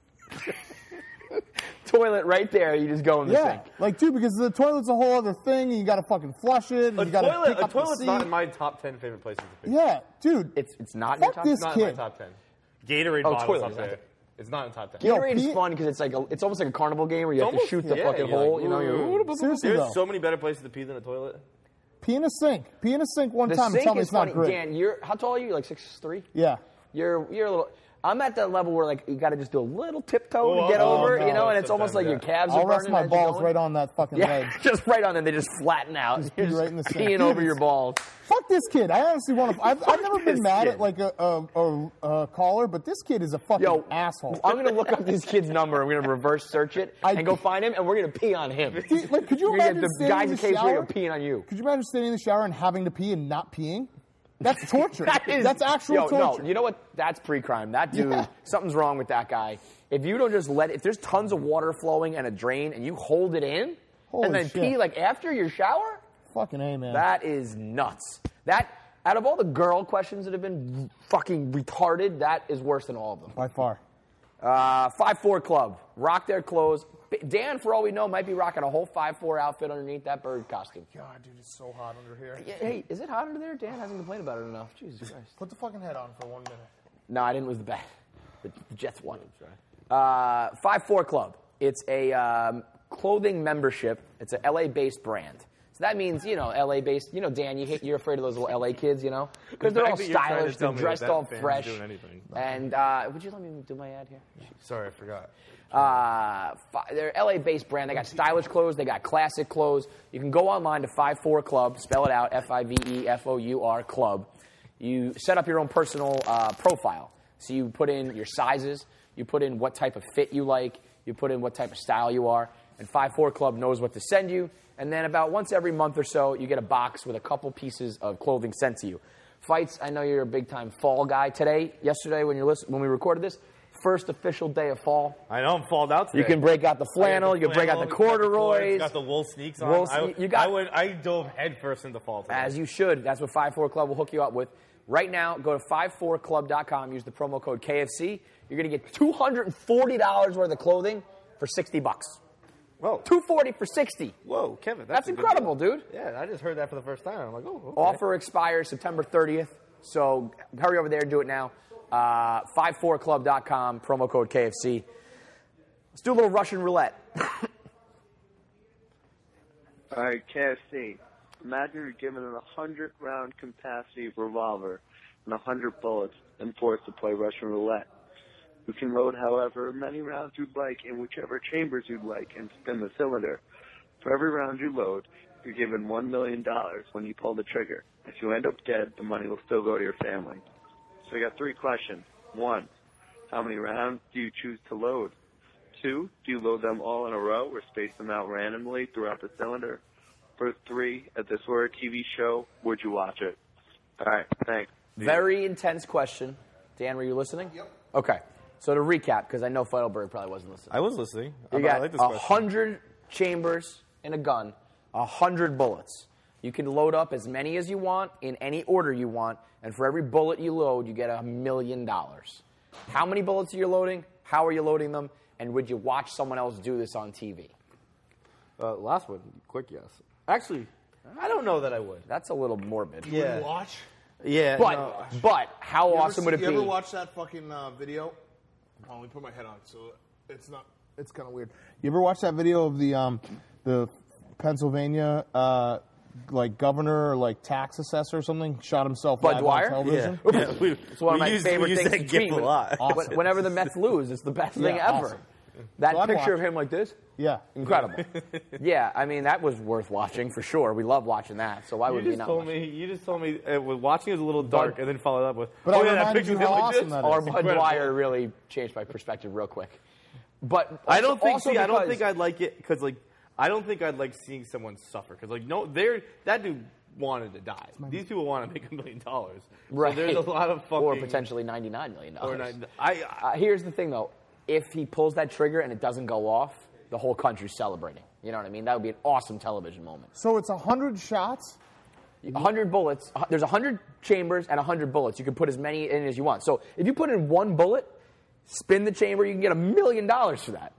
Toilet right there, you just go in the Yeah, sink. like dude, because the toilet's a whole other thing, and you got to fucking flush it, and A you got to toilet, pick a up the toilet's seat. not in my top ten favorite places to pee. Yeah, dude. It's it's not in your Fuck top. this It's not in my kid. top ten. Gatorade Oh, bottle's toilet up is not there. there. It's not in top ten. Yo, Gatorade's pee- fun because it's like a, it's almost like a carnival game where you have Almost- to shoot the yeah, fucking you're hole. like, you know, ooh. you're, Seriously There's though, so many better places to pee than a toilet. pee in a sink. Pee in a sink one the time and sink tell me is it's not funny. great. Dan, you're how tall are you? Like six three. Yeah. You're you're a little. I'm at that level where like you got to just do a little tiptoe Oh, to get oh, over, no, you know, and it's almost like sometimes, your yeah. calves I'll are rest burning my as you're balls going. right on that fucking Yeah, leg. just right on them. They just flatten out. Just You're pee just right in the sink. peeing Dude, over your it's- balls. Fuck this kid. I honestly want to. I've, I've never this been mad kid. at like a, a, a, a caller, but this kid is a fucking Yo, asshole. I'm gonna look up this kid's number. I'm gonna reverse search it I- and go find him, and we're gonna pee on him. Dude, like, could you You're gonna imagine get the standing guys in in the case shower? we're peeing on you. Could you imagine standing in the shower and having to pee and not peeing? That's torture. That is, That's actual yo, torture. No, you know what? That's pre-crime. That dude, Yeah. something's wrong with that guy. If you don't just let it, if there's tons of water flowing and a drain, and you hold it in, Holy and then shit. pee like after your shower, Fucking A, man. that is nuts. That out of all the girl questions that have been fucking retarded, that is worse than all of them. By far. Uh, five four Club. Rock their clothes. Dan, for all we know, might be rocking a whole five four outfit underneath that bird costume. God, dude, it's so hot under here. Yeah, hey, is it hot under there? Dan hasn't complained about it enough. Jesus Christ. Put the fucking head on for one minute. No, I didn't lose the bet. The Jets won. Uh, five four Club. It's a um, clothing membership. It's an L A-based brand. So that means, you know, L A-based. You know, Dan, you hate, you're afraid of those little L A kids, you know? Because they're all The fact that you're trying to stylish, tell they're me dressed that that all fan's fresh. doing anything. And uh, would you let me do my ad here? Sorry, I forgot. Uh, fi- they're L A-based brand. They got stylish clothes. They got classic clothes. You can go online to five four Club. Spell it out, F I V E F O U R Club. You set up your own personal uh, profile. So you put in your sizes. You put in what type of fit you like. You put in what type of style you are. And five four Club knows what to send you. And then about once every month or so, you get a box with a couple pieces of clothing sent to you. Fights, I know you're a big-time fall guy today. Yesterday, when, you're listen- when we recorded this, first official day of fall. I know I'm falled out today. You can break out the I got flannel. the you can break out the flannel, got the cords, corduroys. Got the wool sneaks on. Wool I, sne- you got- I, went, I dove headfirst into fall today. As you should. That's what five four Club will hook you up with. Right now, go to five four club dot com. Use the promo code K F C. You're going to get two hundred forty dollars worth of clothing for sixty bucks. Whoa. two hundred forty dollars for sixty. Whoa, Kevin. That's That's, a good incredible, deal. dude. Yeah, I just heard that for the first time. I'm like, oh, okay. Offer expires September thirtieth. So hurry over there and do it now. Uh, five four club dot com, promo code K F C. Let's do a little Russian roulette. All right, K F C. Imagine you're given a hundred round capacity revolver and a hundred bullets and forced to play Russian roulette. You can load however many rounds you'd like in whichever chambers you'd like and spin the cylinder. For every round you load, you're given one million dollars when you pull the trigger. If you end up dead, the money will still go to your family. So you got three questions. One, how many rounds do you choose to load? Two, do you load them all in a row or space them out randomly throughout the cylinder? for three, if this were a T V show, would you watch it? All right, thanks. Very intense question. Dan, were you listening? Yep. Okay. So to recap, because I know Feidelberg probably wasn't listening. I was listening. You I, got I like this a question. hundred chambers in a gun, a hundred bullets. You can load up as many as you want in any order you want, and for every bullet you load, you get a million dollars. How many bullets are you loading? How are you loading them? And would you watch someone else do this on T V? Uh, last one, quick yes. Actually, I don't know that I would. That's a little morbid. You wouldn't watch? Yeah. But no. but how You ever awesome see- would it you be? ever watch that fucking uh, video? Oh, let me put my head on, so it's not. It's kind of weird. You ever watch that video of the um, the Pennsylvania uh, like governor or like tax assessor or something shot himself Bud live Dwyer? on television? Yeah. Yeah, we- It's one of my use- favorite we use things that to gif tweet. a when- lot. when- Awesome. Whenever the Mets lose, it's the best thing Yeah, ever. awesome. That So I'd picture watch of him like this, Yeah. incredible. Yeah, I mean that was worth watching for sure. We love watching that. So why You would we just not? told watch it? me. You just told me uh, with watching it was a little dark, and then followed up with. But oh I yeah, that reminded picture you of him how like awesome this. that Or is. Bud Incredible. Dwyer really changed my perspective real quick. But I don't think. also See, I don't because- think I'd like it because like I don't think I'd like seeing someone suffer because like no, they're that dude wanted to die. These people want to make a million dollars. Right. So there's a lot of fucking or potentially ninety-nine million dollars. Or nine, I, I Uh, here's the thing, though. If he pulls that trigger and it doesn't go off, the whole country's celebrating. You know what I mean? That would be an awesome television moment. So it's a hundred shots. A hundred bullets. uh, There's a hundred chambers and a hundred bullets. You can put as many in as you want. So if you put in one bullet, spin the chamber, you can get a million dollars for that.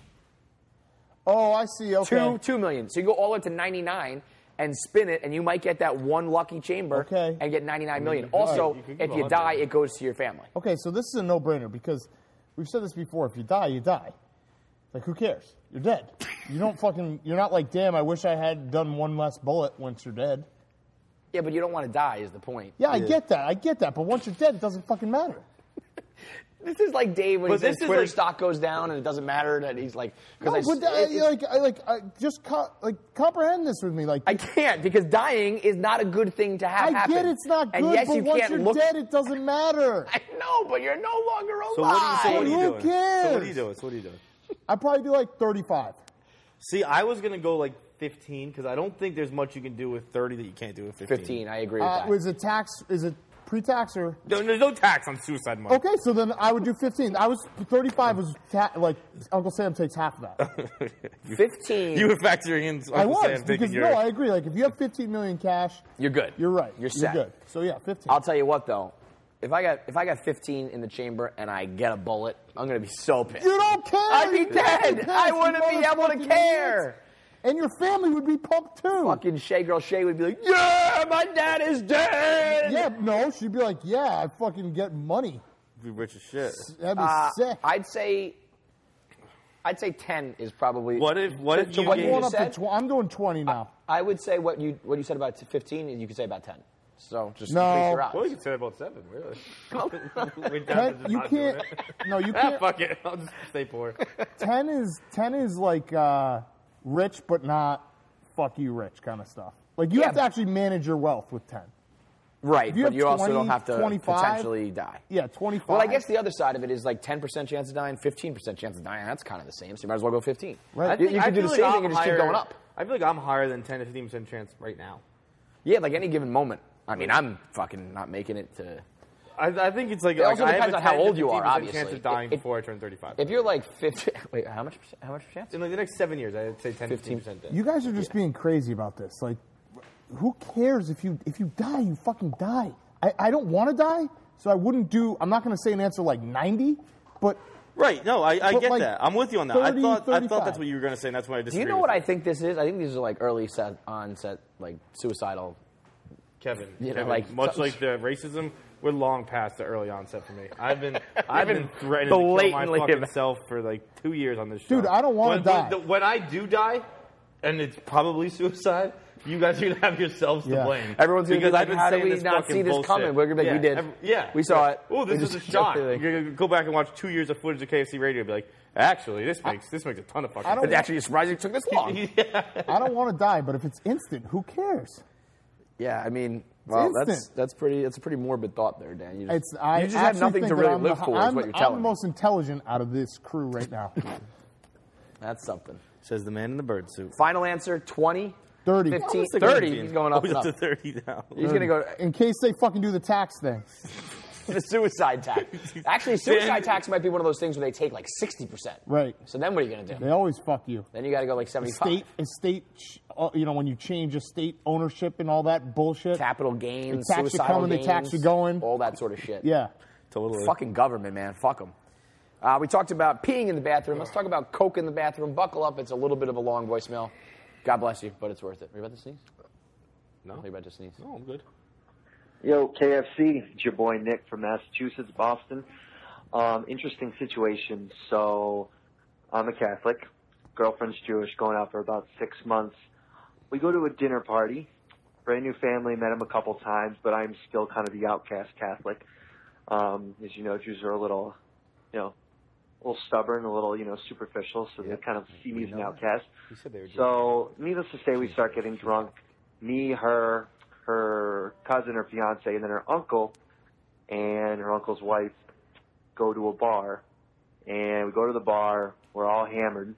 Oh, I see. Okay. Two, two million. So you go all the way to ninety-nine and spin it, and you might get that one lucky chamber Okay. and get ninety-nine million. you could- Also, you could give if you a die, hundred. it goes to your family. Okay, so this is a no-brainer because we've said this before. If you die, you die. Like, who cares? You're dead. You don't fucking. You're not like, damn. I wish I had done one less bullet once you're dead. Yeah, but you don't want to die is the point. Yeah, I get that. I get that. But once you're dead, it doesn't fucking matter. This is like Dave when But he says this is Twitter like- stock goes down and it doesn't matter that he's like. No, I, but uh, it- it- like, I, like, I just co- like comprehend this with me. Like, I can't because dying is not a good thing to have I happen. get it's not good, and yes, but you once can't you're look. dead, it doesn't matter. I know, but you're no longer alive. So what are you, so what are you Who doing? So what are you cares? doing? So what are you doing? I'd probably do like thirty-five. See, I was gonna go like fifteen because I don't think there's much you can do with thirty that you can't do with fifteen. Fifteen, I agree with Uh, that. was it tax? Is it pre-tax or? No, there's no tax on suicide money. Okay, so then I would do fifteen. I was thirty-five was ta- like Uncle Sam takes half of that. Fifteen. You were factoring in. Uncle I was Sam thinking because you're, no, I agree. Like if you have fifteen million cash, You're good. you're right. You're set. good. So yeah, fifteen. I'll tell you what though. If I got if I got fifteen in the chamber and I get a bullet, I'm gonna be so pissed. You don't care. I'd be You can't dead. pissed, I you wouldn't be able to motherfucking care. idiots. And your family would be pumped too. Fucking Shay Girl Shay would be like, yeah, my dad is dead. Yeah, no, she'd be like, yeah, I fucking get money. be rich as shit. That'd be Uh, sick. I'd say, I'd say ten is probably. What if? What To- if to you what I'm you going just up said? to tw- I'm doing twenty now. I would say what you what you said about fifteen, you could say about ten. So just No. increase your odds. Well, you could say about seven, really. We're down to Ten, just you not doing can't. it. No, you Ah, can't. fuck it. I'll just stay poor. ten is ten is like uh, rich, but not fuck you rich kind of stuff. Like you Yeah, have to but- actually manage your wealth with ten. Right, If you but have you also twenty, don't have to twenty-five, potentially die. Yeah, twenty-five. Well, I guess the other side of it is like ten percent chance of dying, fifteen percent chance of dying. That's kind of the same, so you might as well go fifteen. Right. I You, think- you I could do the feel same like thing I'm and just keep higher- going up. I feel like I'm higher than ten to fifteen percent chance right now. Yeah, like any given moment. I mean, I'm fucking not making it to... I, I think it's like, It like also I have depends a on how ten to old you are, fifteen percent chance obviously. of dying If- before I turn thirty-five. If you're like fifty... Wait, how much, percent- how much chance? in like the next seven years, I'd say ten to fifteen percent dead. You guys are just being crazy about this. Like, who cares if you if you die? You fucking die. I, I don't want to die, so I wouldn't do. I'm not going to say an answer like ninety, but Right, no, I, I But get like that. I'm with you on that. thirty, I thought I thought thirty-five. that's what you were going to say, and that's why I Do disagree you know with what I think this is? I think these are like early set onset, like suicidal. Kevin, You know, Kevin, like- much like the racism, we're long past the early onset for me. I've been, I've been threatening to kill my blatantly fucking about- self for like two years on this show. Dude, I don't wanna When- die. When, when I do die, and it's probably suicide, you guys are gonna have yourselves to Yeah. blame. Everyone's gonna be because like, I've been how did saying we this not fucking see this bullshit. coming? We're gonna be like, yeah, we did. every- yeah, We saw yeah. it. Oh, this We is a just- shock. Like- You're gonna go back and watch two years of footage of K F C Radio and be like, actually, this makes this makes a ton of fucking I don't sense. It's actually surprising it took this long. yeah. I don't want to die. But if it's instant, who cares? Yeah, I mean, well, that's instant. that's pretty. That's a pretty morbid thought there, Dan. You just, It's I you just have actually nothing think to that really I'm live the, for. I'm, is what you're I'm telling the me. most intelligent out of this crew right now. That's something. Says the man in the bird suit. Final answer: twenty. thirty. fifteen, thirty. He's going up Oh, he's and up to up. thirty now. He's going to go In case they fucking do the tax thing. the suicide tax. Actually, suicide tax might be one of those things where they take like sixty percent. Right. So then what are you going to do? They always fuck you. Then you got to go like seventy-five. Estate, estate, uh, you know, when you change estate ownership and all that bullshit. Capital gains, They tax you suicidal coming, they gains, tax you going. all that sort of shit. Yeah. Totally. Fucking government, man. Fuck them. Uh, we talked about peeing in the bathroom. Let's talk about coke in the bathroom. Buckle up. It's a little bit of a long voicemail. God bless you, but it's worth it. Are you about to sneeze? No. Are you about to sneeze? No, I'm good. Yo, K F C, it's your boy Nick from Massachusetts, Boston. Um, interesting situation. So, I'm a Catholic. Girlfriend's Jewish, going out for about six months. We go to a dinner party. Brand new family, met him a couple times, but I'm still kind of the outcast Catholic. Um, as you know, Jews are a little, you know, a little stubborn, a little, you know, superficial, so they kind of see me as an outcast. So, needless to say, we start getting drunk. Me, her, her cousin, her fiance, and then her uncle and her uncle's wife go to a bar. And we go to the bar. We're all hammered.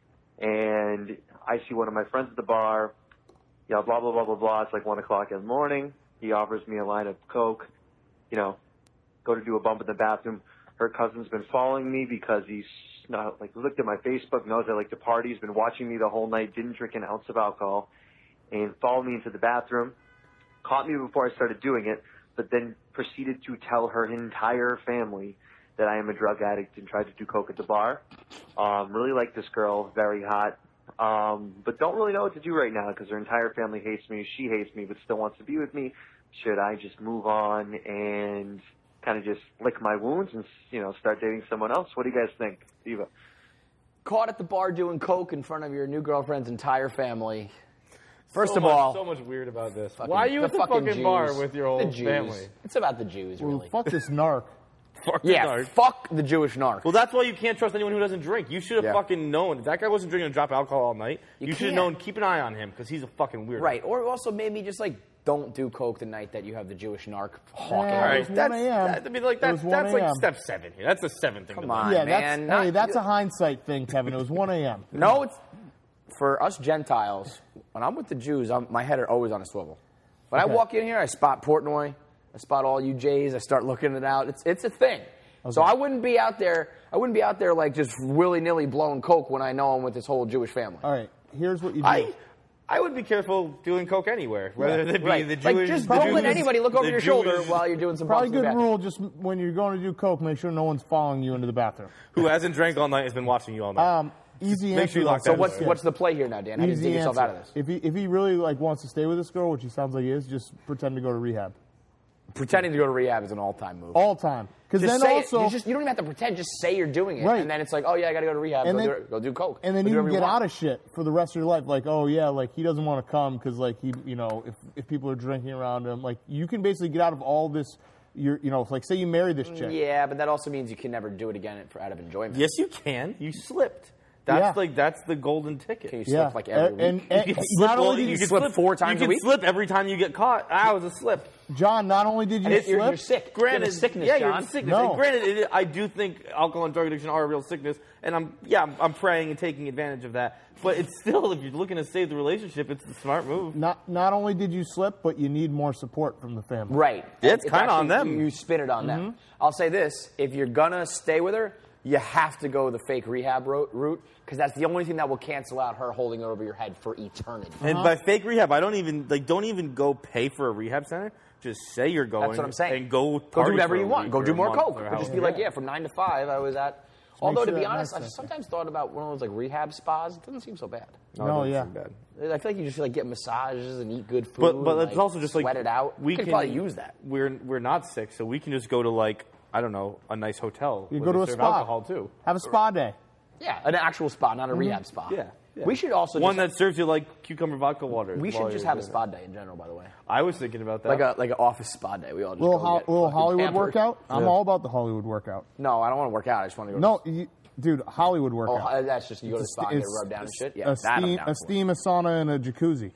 And I see one of my friends at the bar. You know, blah, blah, blah, blah, blah. It's like one o'clock in the morning. He offers me a line of Coke. You know, go to do a bump in the bathroom. Her cousin's been following me because he's not, like, looked at my Facebook, knows I like to party. He's been watching me the whole night, didn't drink an ounce of alcohol, and followed me into the bathroom. Caught me before I started doing it, but then proceeded to tell her entire family that I am a drug addict and tried to do coke at the bar. Um, really like this girl, very hot, um, but don't really know what to do right now because her entire family hates me. She hates me, but still wants to be with me. Should I just move on and kind of just lick my wounds and, you know, start dating someone else? What do you guys think, Eva? Caught at the bar doing coke in front of your new girlfriend's entire family. First so of much, all, so much weird about this. fucking- Why are you the at the fucking, Jews. bar with your whole The Jews. family? It's about the Jews, Well, really. fuck this narc. Fuck the Yeah, narc. fuck the Jewish narc. Well, that's why you can't trust anyone who doesn't drink. You should have Yeah. fucking known. If that guy wasn't drinking a drop of alcohol all night, You you, should have can't. known. Keep an eye on him because he's a fucking weirdo. Right, or also maybe just like don't do coke the night that you have the Jewish narc hawking. Yeah, All it right, was that's, one a m that, I mean, like It that's was one that's like a m step seven here. That's a seven thing. Come to on, do. Yeah, that's, man. Not- hey, that's a hindsight thing, Kevin. It was one a m No, it's for us Gentiles. When I'm with the Jews, I'm, my head are always on a swivel. When Okay. I walk in here, I spot Portnoy. I spot all you Jays. I start looking it out. It's it's a thing. So I wouldn't be out there. I wouldn't be out there like just willy nilly blowing coke when I know I'm with this whole Jewish family. All right, here's what you do. I I would be careful doing coke anywhere, whether Yeah. it be Right. the Like, Jewish. just the don't Jews, let anybody look over the your shoulder Jewish- while you're doing some Probably bumps in the good bathroom. rule, just when you're going to do coke, make sure no one's following you into the bathroom. Who hasn't drank all night has been watching you all night. Um, easy Make answer. sure you lock So that what's door. what's the play here now, Dan? How do you Easy dig yourself answer. out of this? If he if he really like wants to stay with this girl, which he sounds like he is, just pretend to go to rehab. Pretending to go to rehab is an all-time move. All time. Because Just then say also it. You, just, you don't even have to pretend. Just say you're doing it, Right. and then it's like, oh yeah, I got to go to rehab. And Go, then- do, it. go do coke. and then Go you do can whatever get want. out of shit for the rest of your life. Like, oh yeah, like he doesn't want to come because like he, you know, if if people are drinking around him, like you can basically get out of all this. You're, you know, like say you marry this chick. Yeah, but that also means you can never do it again for, out of enjoyment. Yes, you can. You slipped. That's Yeah. like that's the golden ticket. Can you Yeah. slip like every And- week? and- You can not slip, only well, did you can slip four times you a can week? slip every time you get caught. Ah, it was a slip. John, not only did you And slip, you're, you're sick. You have Granted, a sickness, yeah, John. you're a sickness. No. And granted, it, I do think alcohol and drug addiction are a real sickness, and I'm yeah, I'm, I'm praying and taking advantage of that. But it's still, if you're looking to save the relationship, it's the smart move. not not only did you slip, but you need more support from the family. Right. Yeah, it's kinda actually- on them. You, you spin it on them. I'll say this: if you're gonna stay with her, you have to go the fake rehab ro- route because that's the only thing that will cancel out her holding it over your head for eternity. And by fake rehab, I don't even like don't even go pay for a rehab center. Just say you're going. That's what I'm saying. And go Go do party whatever for a you want. week Go or do a more month coke. or Or just be however. like, yeah, from nine to five, I was at. Although to sure be that honest, nice I stuff. sometimes thought about one of those like rehab spas. It doesn't seem so bad. No, No, it doesn't yeah. seem bad. I feel like you just like get massages and eat good food. But but and, it's like, also just like sweat it out. We could can probably use that. We're we're not sick, so we can just go to like I don't know a nice hotel. You where go they to a serve spa. Alcohol too. Have a spa day. Yeah, an actual spa, not a rehab spa. Yeah, yeah. We should also one just, that serves you like cucumber vodka water. we while should just you're have a doing spa it. day in general. By the way, I was thinking about that. like a like an office spa day. We all just Little, go ho- get little fucking Hollywood pampered. workout. I'm Yeah. all about the Hollywood workout. No, I don't want to work out. I just want to go. No, to you, dude, Hollywood oh, workout. uh, that's just you go to the spa and get It's- rubbed down and shit. a Yeah, that I'm steam, down a for. steam, a sauna, and a jacuzzi.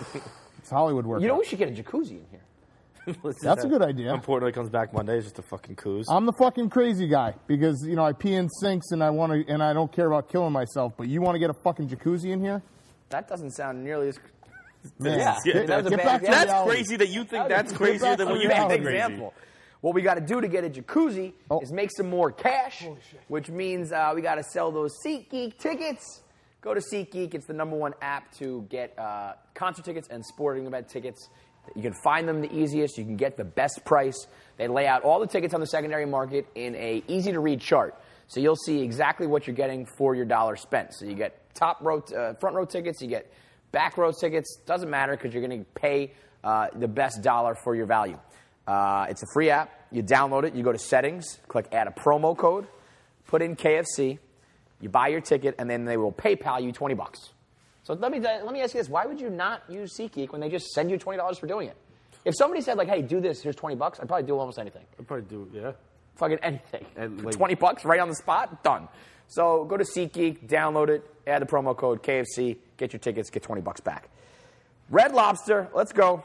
It's Hollywood workout. You know, we should get a jacuzzi in here. Let's just That's a have- good idea. When Portnoy comes back Monday, it's just a fucking cruise. I'm the fucking crazy guy because you know I pee in sinks and I want to and I don't care about killing myself. But you want to get a fucking jacuzzi in here? That doesn't sound nearly as. Man, Yeah, get- that was a get bad back to example. That's reality. crazy that you think That that's was- crazier than what you bad think is crazy. example. What we got to do to get a jacuzzi Oh. is make some more cash, which means uh, we got to sell those SeatGeek tickets. Go to SeatGeek. It's the number one app to get uh, concert tickets and sporting event tickets. You can find them the easiest. You can get the best price. They lay out all the tickets on the secondary market in a easy-to-read chart. So you'll see exactly what you're getting for your dollar spent. So you get top row, uh, front row tickets. You get back row tickets. Doesn't matter because you're going to pay uh, the best dollar for your value. Uh, it's a free app. You download it. You go to settings, click add a promo code, put in K F C, you buy your ticket, and then they will PayPal you twenty bucks. So let me let me ask you this: why would you not use SeatGeek when they just send you twenty dollars for doing it? If somebody said like, "Hey, do this. Here's twenty bucks," I'd probably do almost anything. I'd probably do, yeah. Fucking anything. And, For like- twenty bucks right on the spot, done. So go to SeatGeek, download it, add the promo code K F C, get your tickets, get twenty bucks back. Red Lobster, let's go.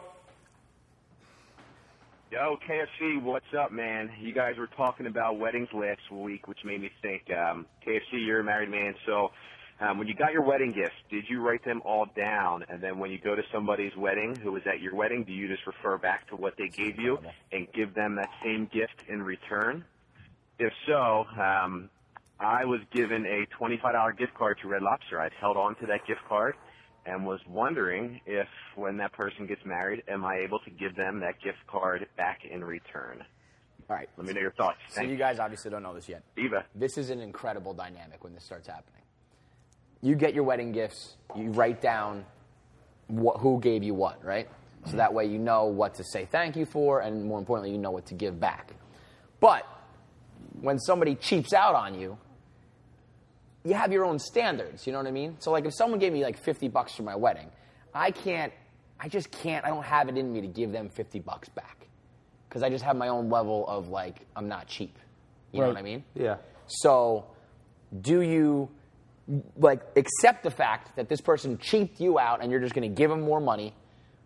Yo, K F C, what's up, man? You guys were talking about weddings last week, which made me think, um, K F C, you're a married man, so um, when you got your wedding gifts, did you write them all down? And then when you go to somebody's wedding who was at your wedding, do you just refer back to what they gave you and give them that same gift in return? If so, um, I was given a twenty-five dollars gift card to Red Lobster. I'd held on to that gift card and was wondering if, when that person gets married, am I able to give them that gift card back in return? All right. Let me know your thoughts. So Thanks. you guys obviously don't know this yet. Eva. This is an incredible dynamic when this starts happening. You get your wedding gifts. You write down wh- who gave you what, right? So that way you know what to say thank you for, and more importantly, you know what to give back. But when somebody cheaps out on you, you have your own standards, you know what I mean? So like if someone gave me like fifty bucks for my wedding, I can't, I just can't, I don't have it in me to give them fifty bucks back. Because I just have my own level of like, I'm not cheap. You know Right. what I mean? Yeah. So do you like accept the fact that this person cheaped you out and you're just going to give them more money?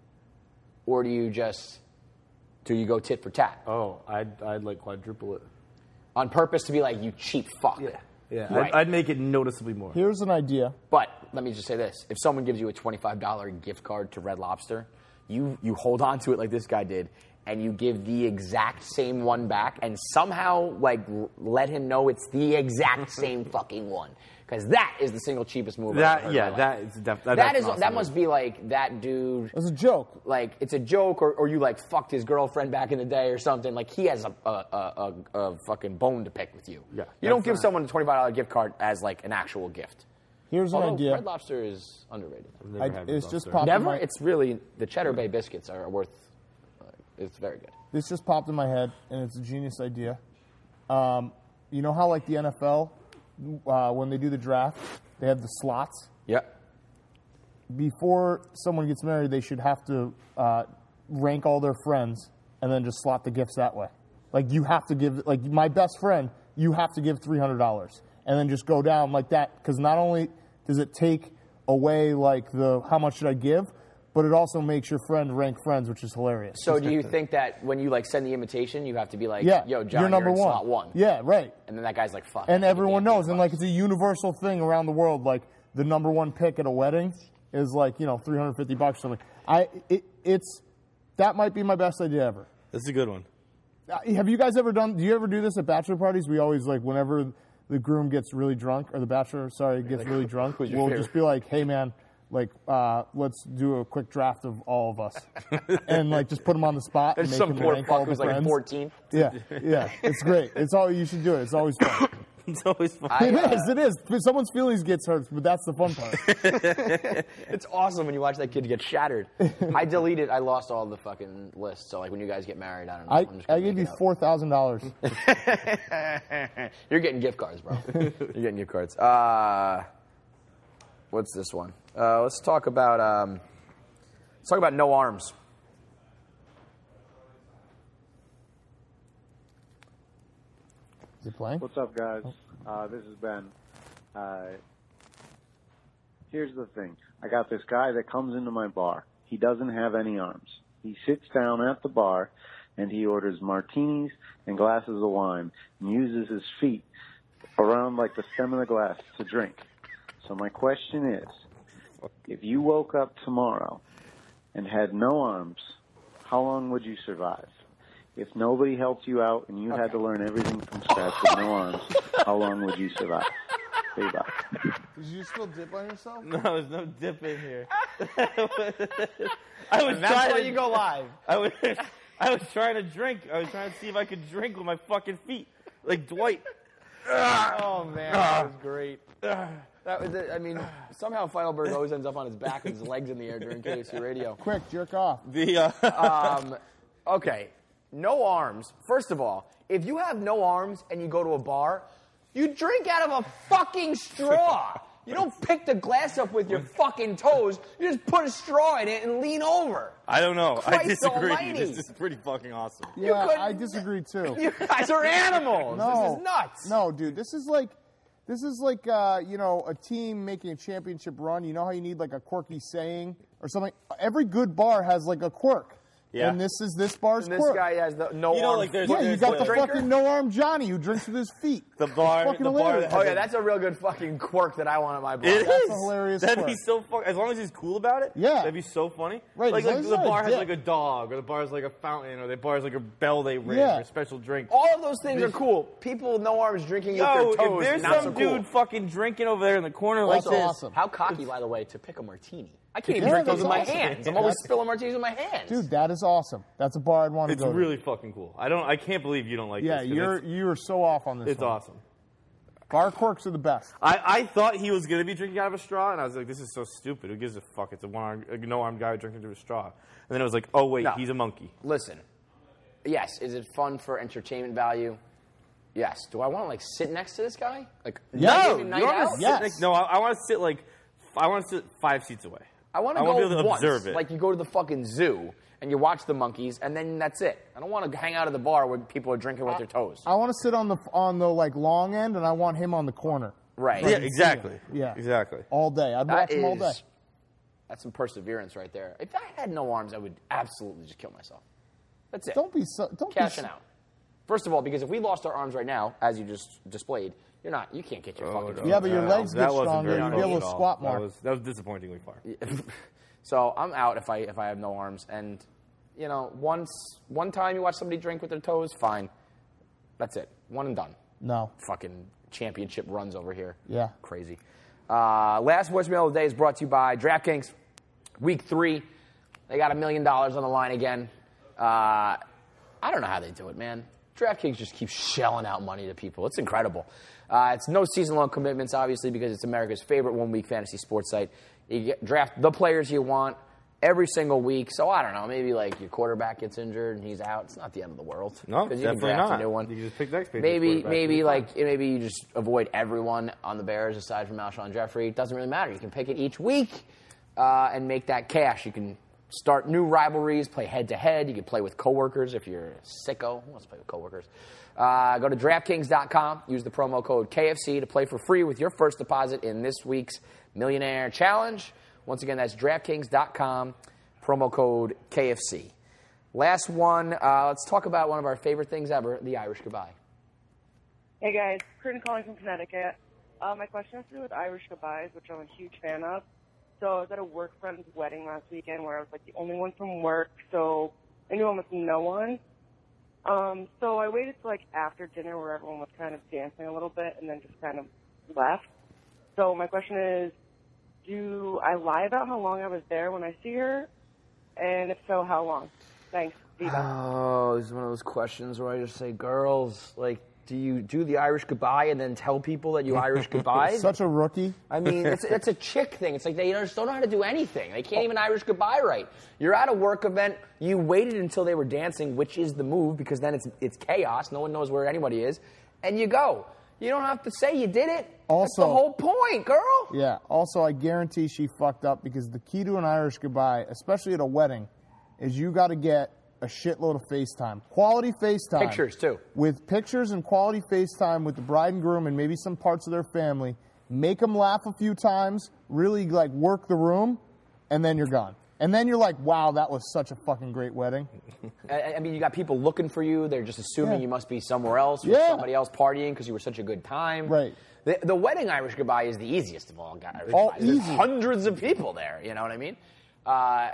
Or do you just, do you go tit for tat? Oh, I'd, I'd like quadruple it. On purpose to be like, you cheap fuck. Yeah. Yeah, Right. I'd, I'd make it noticeably more. Here's an idea. But let me just say this. If someone gives you a twenty-five dollars gift card to Red Lobster, you, you hold on to it like this guy did, and you give the exact same one back, and somehow like l- let him know it's the exact same fucking one. Because that is the single cheapest move I've That- ever heard in yeah, my life. that is def- that- that that's is an awesome that move. must be like that dude. It's a joke. Like it's a joke, or, or you like fucked his girlfriend back in the day or something. Like he has a a, a, a, a fucking bone to pick with you. Yeah, you don't that's give not- someone a twenty-five dollars gift card as like an actual gift. Here's an Although idea. Red Lobster is underrated. I- it's just popped in Never. my- It's really the Cheddar Bay biscuits are worth. Uh, it's very good. This just popped in my head, and it's a genius idea. Um, you know how, like, the N F L, uh, when they do the draft, they have the slots? Yep. Before someone gets married, they should have to uh, rank all their friends and then just slot the gifts that way. Like, you have to give, like, my best friend, you have to give three hundred dollars. And then just go down like that, because not only does it take away, like, the how much should I give, but it also makes your friend rank friends, which is hilarious. So do you think that when you like send the invitation, you have to be like, Yeah, "Yo, John, you're number in one. slot one." Yeah, right. And then that guy's like, "Fuck." And everyone knows, and like it's a universal thing around the world. Like the number one pick at a wedding is like, you know, three hundred fifty bucks or something. I it, it's that might be my best idea ever. That's a good one. Uh, have you guys ever done? Do you ever do this at bachelor parties? We always like whenever the groom gets really drunk, or the bachelor, sorry, gets really drunk. Who's your We'll favorite? just be like, hey man, like uh, let's do a quick draft of all of us, and like just put them on the spot. There's and make some them poor rank all fuck the who's like friends. fourteen. Yeah, yeah, it's great. It's all you should do it. It's always fun. It's always fun. I, It uh, is. It is. Someone's feelings gets hurt, but that's the fun part. It's awesome when you watch that kid get shattered. I deleted. I lost all the fucking lists. So like when you guys get married, I don't know. I, I'm just I gonna gave make you it up. four thousand dollars. You're getting gift cards, bro. You're getting gift cards. Uh, what's this one? Uh, let's talk about. Um, let's talk about no arms. Is it playing? What's up, guys? Uh, this is Ben. Uh, here's the thing. I got this guy that comes into my bar. He doesn't have any arms. He sits down at the bar, and he orders martinis and glasses of wine and uses his feet around like the stem of the glass to drink. So my question is, if you woke up tomorrow and had no arms, how long would you survive? If nobody helped you out and you Okay. had to learn everything from scratch with no arms, how long would you survive? Say bye. Did you spill dip on yourself? No, there's no dip in here. I was And that's trying why to, you go live. I was, I was trying to drink. I was trying to see if I could drink with my fucking feet, like Dwight. Oh man, that was great. That was it. I mean, somehow Feidelberg always ends up on his back with his legs in the air during K F C radio. Quick, jerk off. The uh, um, okay, no arms. First of all, if you have no arms and you go to a bar, you drink out of a fucking straw. You don't pick the glass up with your fucking toes. You just put a straw in it and lean over. I don't know. I Christ disagree. almighty. This is pretty fucking awesome. Yeah, couldn't- I disagree too. You guys are animals. No, This is nuts. No, dude, this is like, this is like, uh, you know, a team making a championship run. You know how you need like a quirky saying or something. Every good bar has like a quirk. Yeah. And this is this bar's And this quirk. guy has the no You know, arm. like, there's- yeah, you there's got the drinker? fucking no arm Johnny who drinks with his feet. The bar, It's fucking the bar. hilarious. That Oh has yeah, a- that's a real good fucking quirk that I want on my bar. It That's is. a hilarious That'd quirk. be so fucking. As long as he's cool about it. Yeah. That'd be so funny. Right, Like, as long like as the it's not bar a has dick. like a dog, or the bar has like a fountain, or the bar has like a bell they ring, Yeah. or a special drink. All of those things are cool. People with no arms drinking Yo, with their toes, if there's not some so cool. dude fucking drinking over there in the corner like That's this, awesome. How cocky, by the way, to pick a martini. I can't even Yeah, drink those that's with my awesome. hands. I'm always spilling martinis with my hands. Dude, that is awesome. That's a bar I'd want to it's go to. really fucking cool. I don't. I can't believe you don't like Yeah, this. 'cause you're It's, you are so off on this it's one. awesome. Bar quirks are the best. I, I thought he was gonna be drinking out of a straw, and I was like, "This is so stupid. Who gives a fuck? It's a one a no-armed guy drinking through a straw." And then I was like, "Oh wait, No. he's a monkey." Listen, yes, is it fun for entertainment value? Yes. Do I want to like sit next to this guy? Like No, night in you and night don't want out? to sit Yes. next. No, I, I want to sit like I want to sit five seats away. I want to I go wanna be able to once, observe it. like you go to the fucking zoo and you watch the monkeys, and then that's it. I don't want to hang out at the bar where people are drinking with their toes. I want to sit on the on the like long end, and I want him on the corner. Right. Yeah, exactly. Yeah. exactly. All day. I'd That watch him all day. is- That's some perseverance right there. If I had no arms, I would absolutely just kill myself. That's it. Don't be so. Don't Cashing be so, out. First of all, because if we lost our arms right now, as you just displayed, you're not. You can't get your Oh, fucking. no. Yeah, but your legs that get wasn't stronger. very You'd be able close to at all. squat more. That was, that was disappointingly far. So I'm out if I if I have no arms. And you know, once one time you watch somebody drink with their toes, fine. That's it. One and done. No. Fucking championship runs over here. Yeah. Crazy. Uh, last voicemail of the day is brought to you by DraftKings. Week three, they got a million dollars on the line again. Uh, I don't know how they do it, man. DraftKings just keeps shelling out money to people. It's incredible. Uh, it's no season-long commitments, obviously, because it's America's favorite one-week fantasy sports site. You get, draft the players you want every single week. So I don't know, maybe like your quarterback gets injured and he's out. It's not the end of the world. No, 'Cause you definitely can draft not. a new one. You can just pick next page. Maybe, maybe like maybe you just avoid everyone on the Bears aside from Alshon Jeffrey. It doesn't really matter. You can pick it each week uh, and make that cash. You can start new rivalries, play head to head. You can play with coworkers if you're a sicko. Who wants to play with coworkers? Uh, go to DraftKings dot com. Use the promo code K F C to play for free with your first deposit in this week's Millionaire Challenge. Once again, that's DraftKings dot com. Promo code K F C. Last one. Uh, let's talk about one of our favorite things ever: the Irish goodbye. Hey guys, Corinne calling from Connecticut. Uh, my question has to do with Irish goodbyes, which I'm a huge fan of. So I was at a work friend's wedding last weekend where I was like the only one from work, so I knew almost no one. Um, so I waited till like after dinner where everyone was kind of dancing a little bit and then just kind of left. So my question is, do I lie about how long I was there when I see her? And if so, how long? Thanks. Viva. Oh, this is one of those questions where I just say, girls, like, do you do the Irish goodbye and then tell people that you Irish goodbye? Such a rookie. I mean, it's, it's a chick thing. It's like they just don't know how to do anything. They can't even Irish goodbye right. You're at a work event. You waited until they were dancing, which is the move, because then it's it's chaos. No one knows where anybody is. And you go. You don't have to say you did it. Also, That's the whole point, girl. Yeah. Also, I guarantee she fucked up because the key to an Irish goodbye, especially at a wedding, is you got to get a shitload of FaceTime. Quality FaceTime. Pictures, too. With pictures and quality FaceTime with the bride and groom and maybe some parts of their family. Make them laugh a few times, really, like, work the room, and then you're gone. And then you're like, wow, that was such a fucking great wedding. I, I mean, you got people looking for you. They're just assuming Yeah. you must be somewhere else with Yeah. somebody else partying because you were such a good time. Right. The, the wedding Irish goodbye is the easiest of all Irish All goodbyes. There's easy. hundreds of people there. You know what I mean? Uh,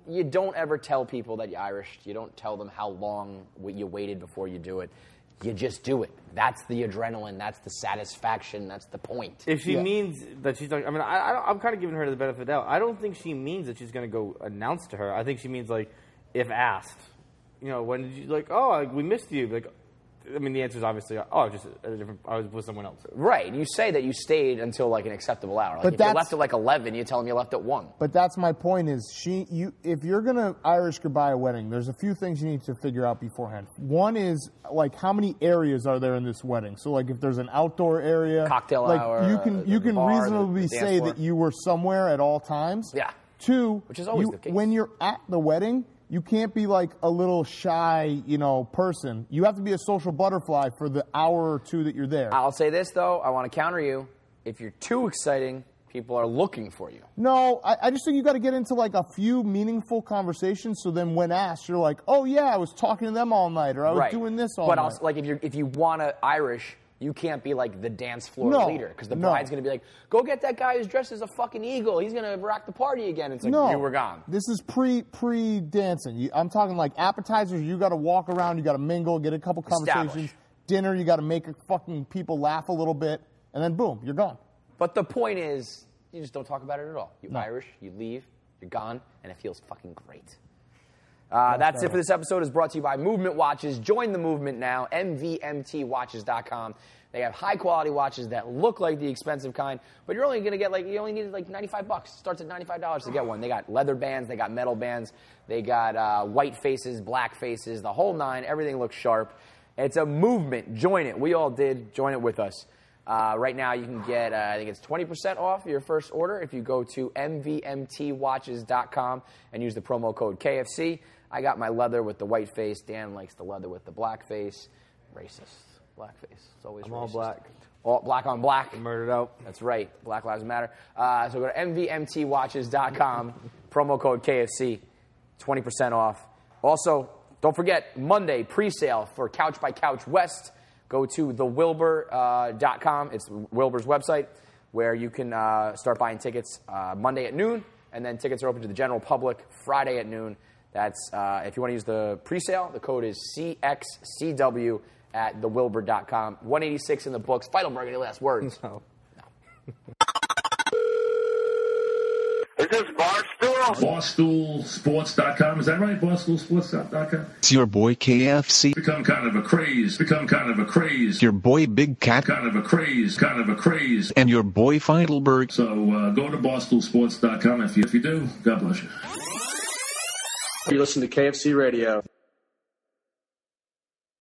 you don't ever tell people that you're Irish. You don't tell them how long you waited before you do it. You just do it. That's the adrenaline. That's the satisfaction. That's the point. If she Yeah. means that she's like, I mean, I, I, I'm kind of giving her the benefit of the doubt. I don't think she means that she's going to go announce to her. I think she means, like, if asked, you know, when did you, like, oh, like, we missed you. Like, I mean, the answer is obviously, oh, I was just at a different, I was with someone else. Right. You say that you stayed until, like, an acceptable hour. Like, But if you that's- left at, like, eleven, you tell them you left at one. But that's my point is she you if you're gonna Irish goodbye a wedding, there's a few things you need to figure out beforehand. One is like how many areas are there in this wedding? So like if there's an outdoor area, Cocktail like hour, you uh, can the- you the can bar, the- reasonably the dance say floor. that you were somewhere at all times. Yeah. Two, Which is always you- the case. when you're at the wedding, you can't be like a little shy, you know, person. You have to be a social butterfly for the hour or two that you're there. I'll say this, though. I want to counter you. If you're too exciting, people are looking for you. No, I, I just think you got to get into like a few meaningful conversations. So then, when asked, you're like, "Oh yeah, I was talking to them all night, or I was right. doing this all but night." also, like, if you if you want to Irish, you can't be like the dance floor No, leader because the no. bride's going to be like, "Go get that guy who's dressed as a fucking eagle. He's going to rock the party again." It's like no, you were gone. This is pre pre dancing. You, I'm talking like appetizers. You got to walk around. You got to mingle, get a couple conversations. Establish. Dinner. You got to make fucking people laugh a little bit, and then boom, you're gone. But the point is, you just don't talk about it at all. You Irish, you leave, you're gone, and it feels fucking great. Uh, that's it for this episode. Is brought to you by Movement Watches. Join the movement now, M V M T watches dot com. They have high-quality watches that look like the expensive kind, but you're only going to get, like, you only need, like, ninety-five bucks. It starts at ninety-five dollars to get one. They got leather bands. They got metal bands. They got uh, white faces, black faces, the whole nine. Everything looks sharp. It's a movement. Join it. We all did. Join it with us. Uh, right now, you can get, uh, I think it's twenty percent off your first order if you go to M V M T watches dot com and use the promo code K F C. I got my leather with the white face. Dan likes the leather with the black face. Racist. Black face. It's always I'm racist. all black. All black on black. Murdered out. That's right. Black Lives Matter. Uh, so go to M V M T watches dot com, promo code K F C, twenty percent off. Also, don't forget, Monday, pre-sale for Couch by Couch West. Go to the wilbur dot com. It's Wilbur's website where you can uh, start buying tickets uh, Monday at noon, and then tickets are open to the general public Friday at noon. That's uh, if you want to use the pre-sale, the code is C X C W at the wilbur dot com. one eighty-six in the books. Feidelberg, any last words? No. Is this Barstool? Barstool Sports dot com. Is that right? Barstool Sports dot com? It's your boy K F C. Become kind of a craze. Become kind of a craze. Your boy Big Cat. Kind of a craze. Kind of a craze. And your boy Feidelberg. So uh, go to Barstool Sports dot com. If you, if you do, God bless you. You listen to K F C Radio.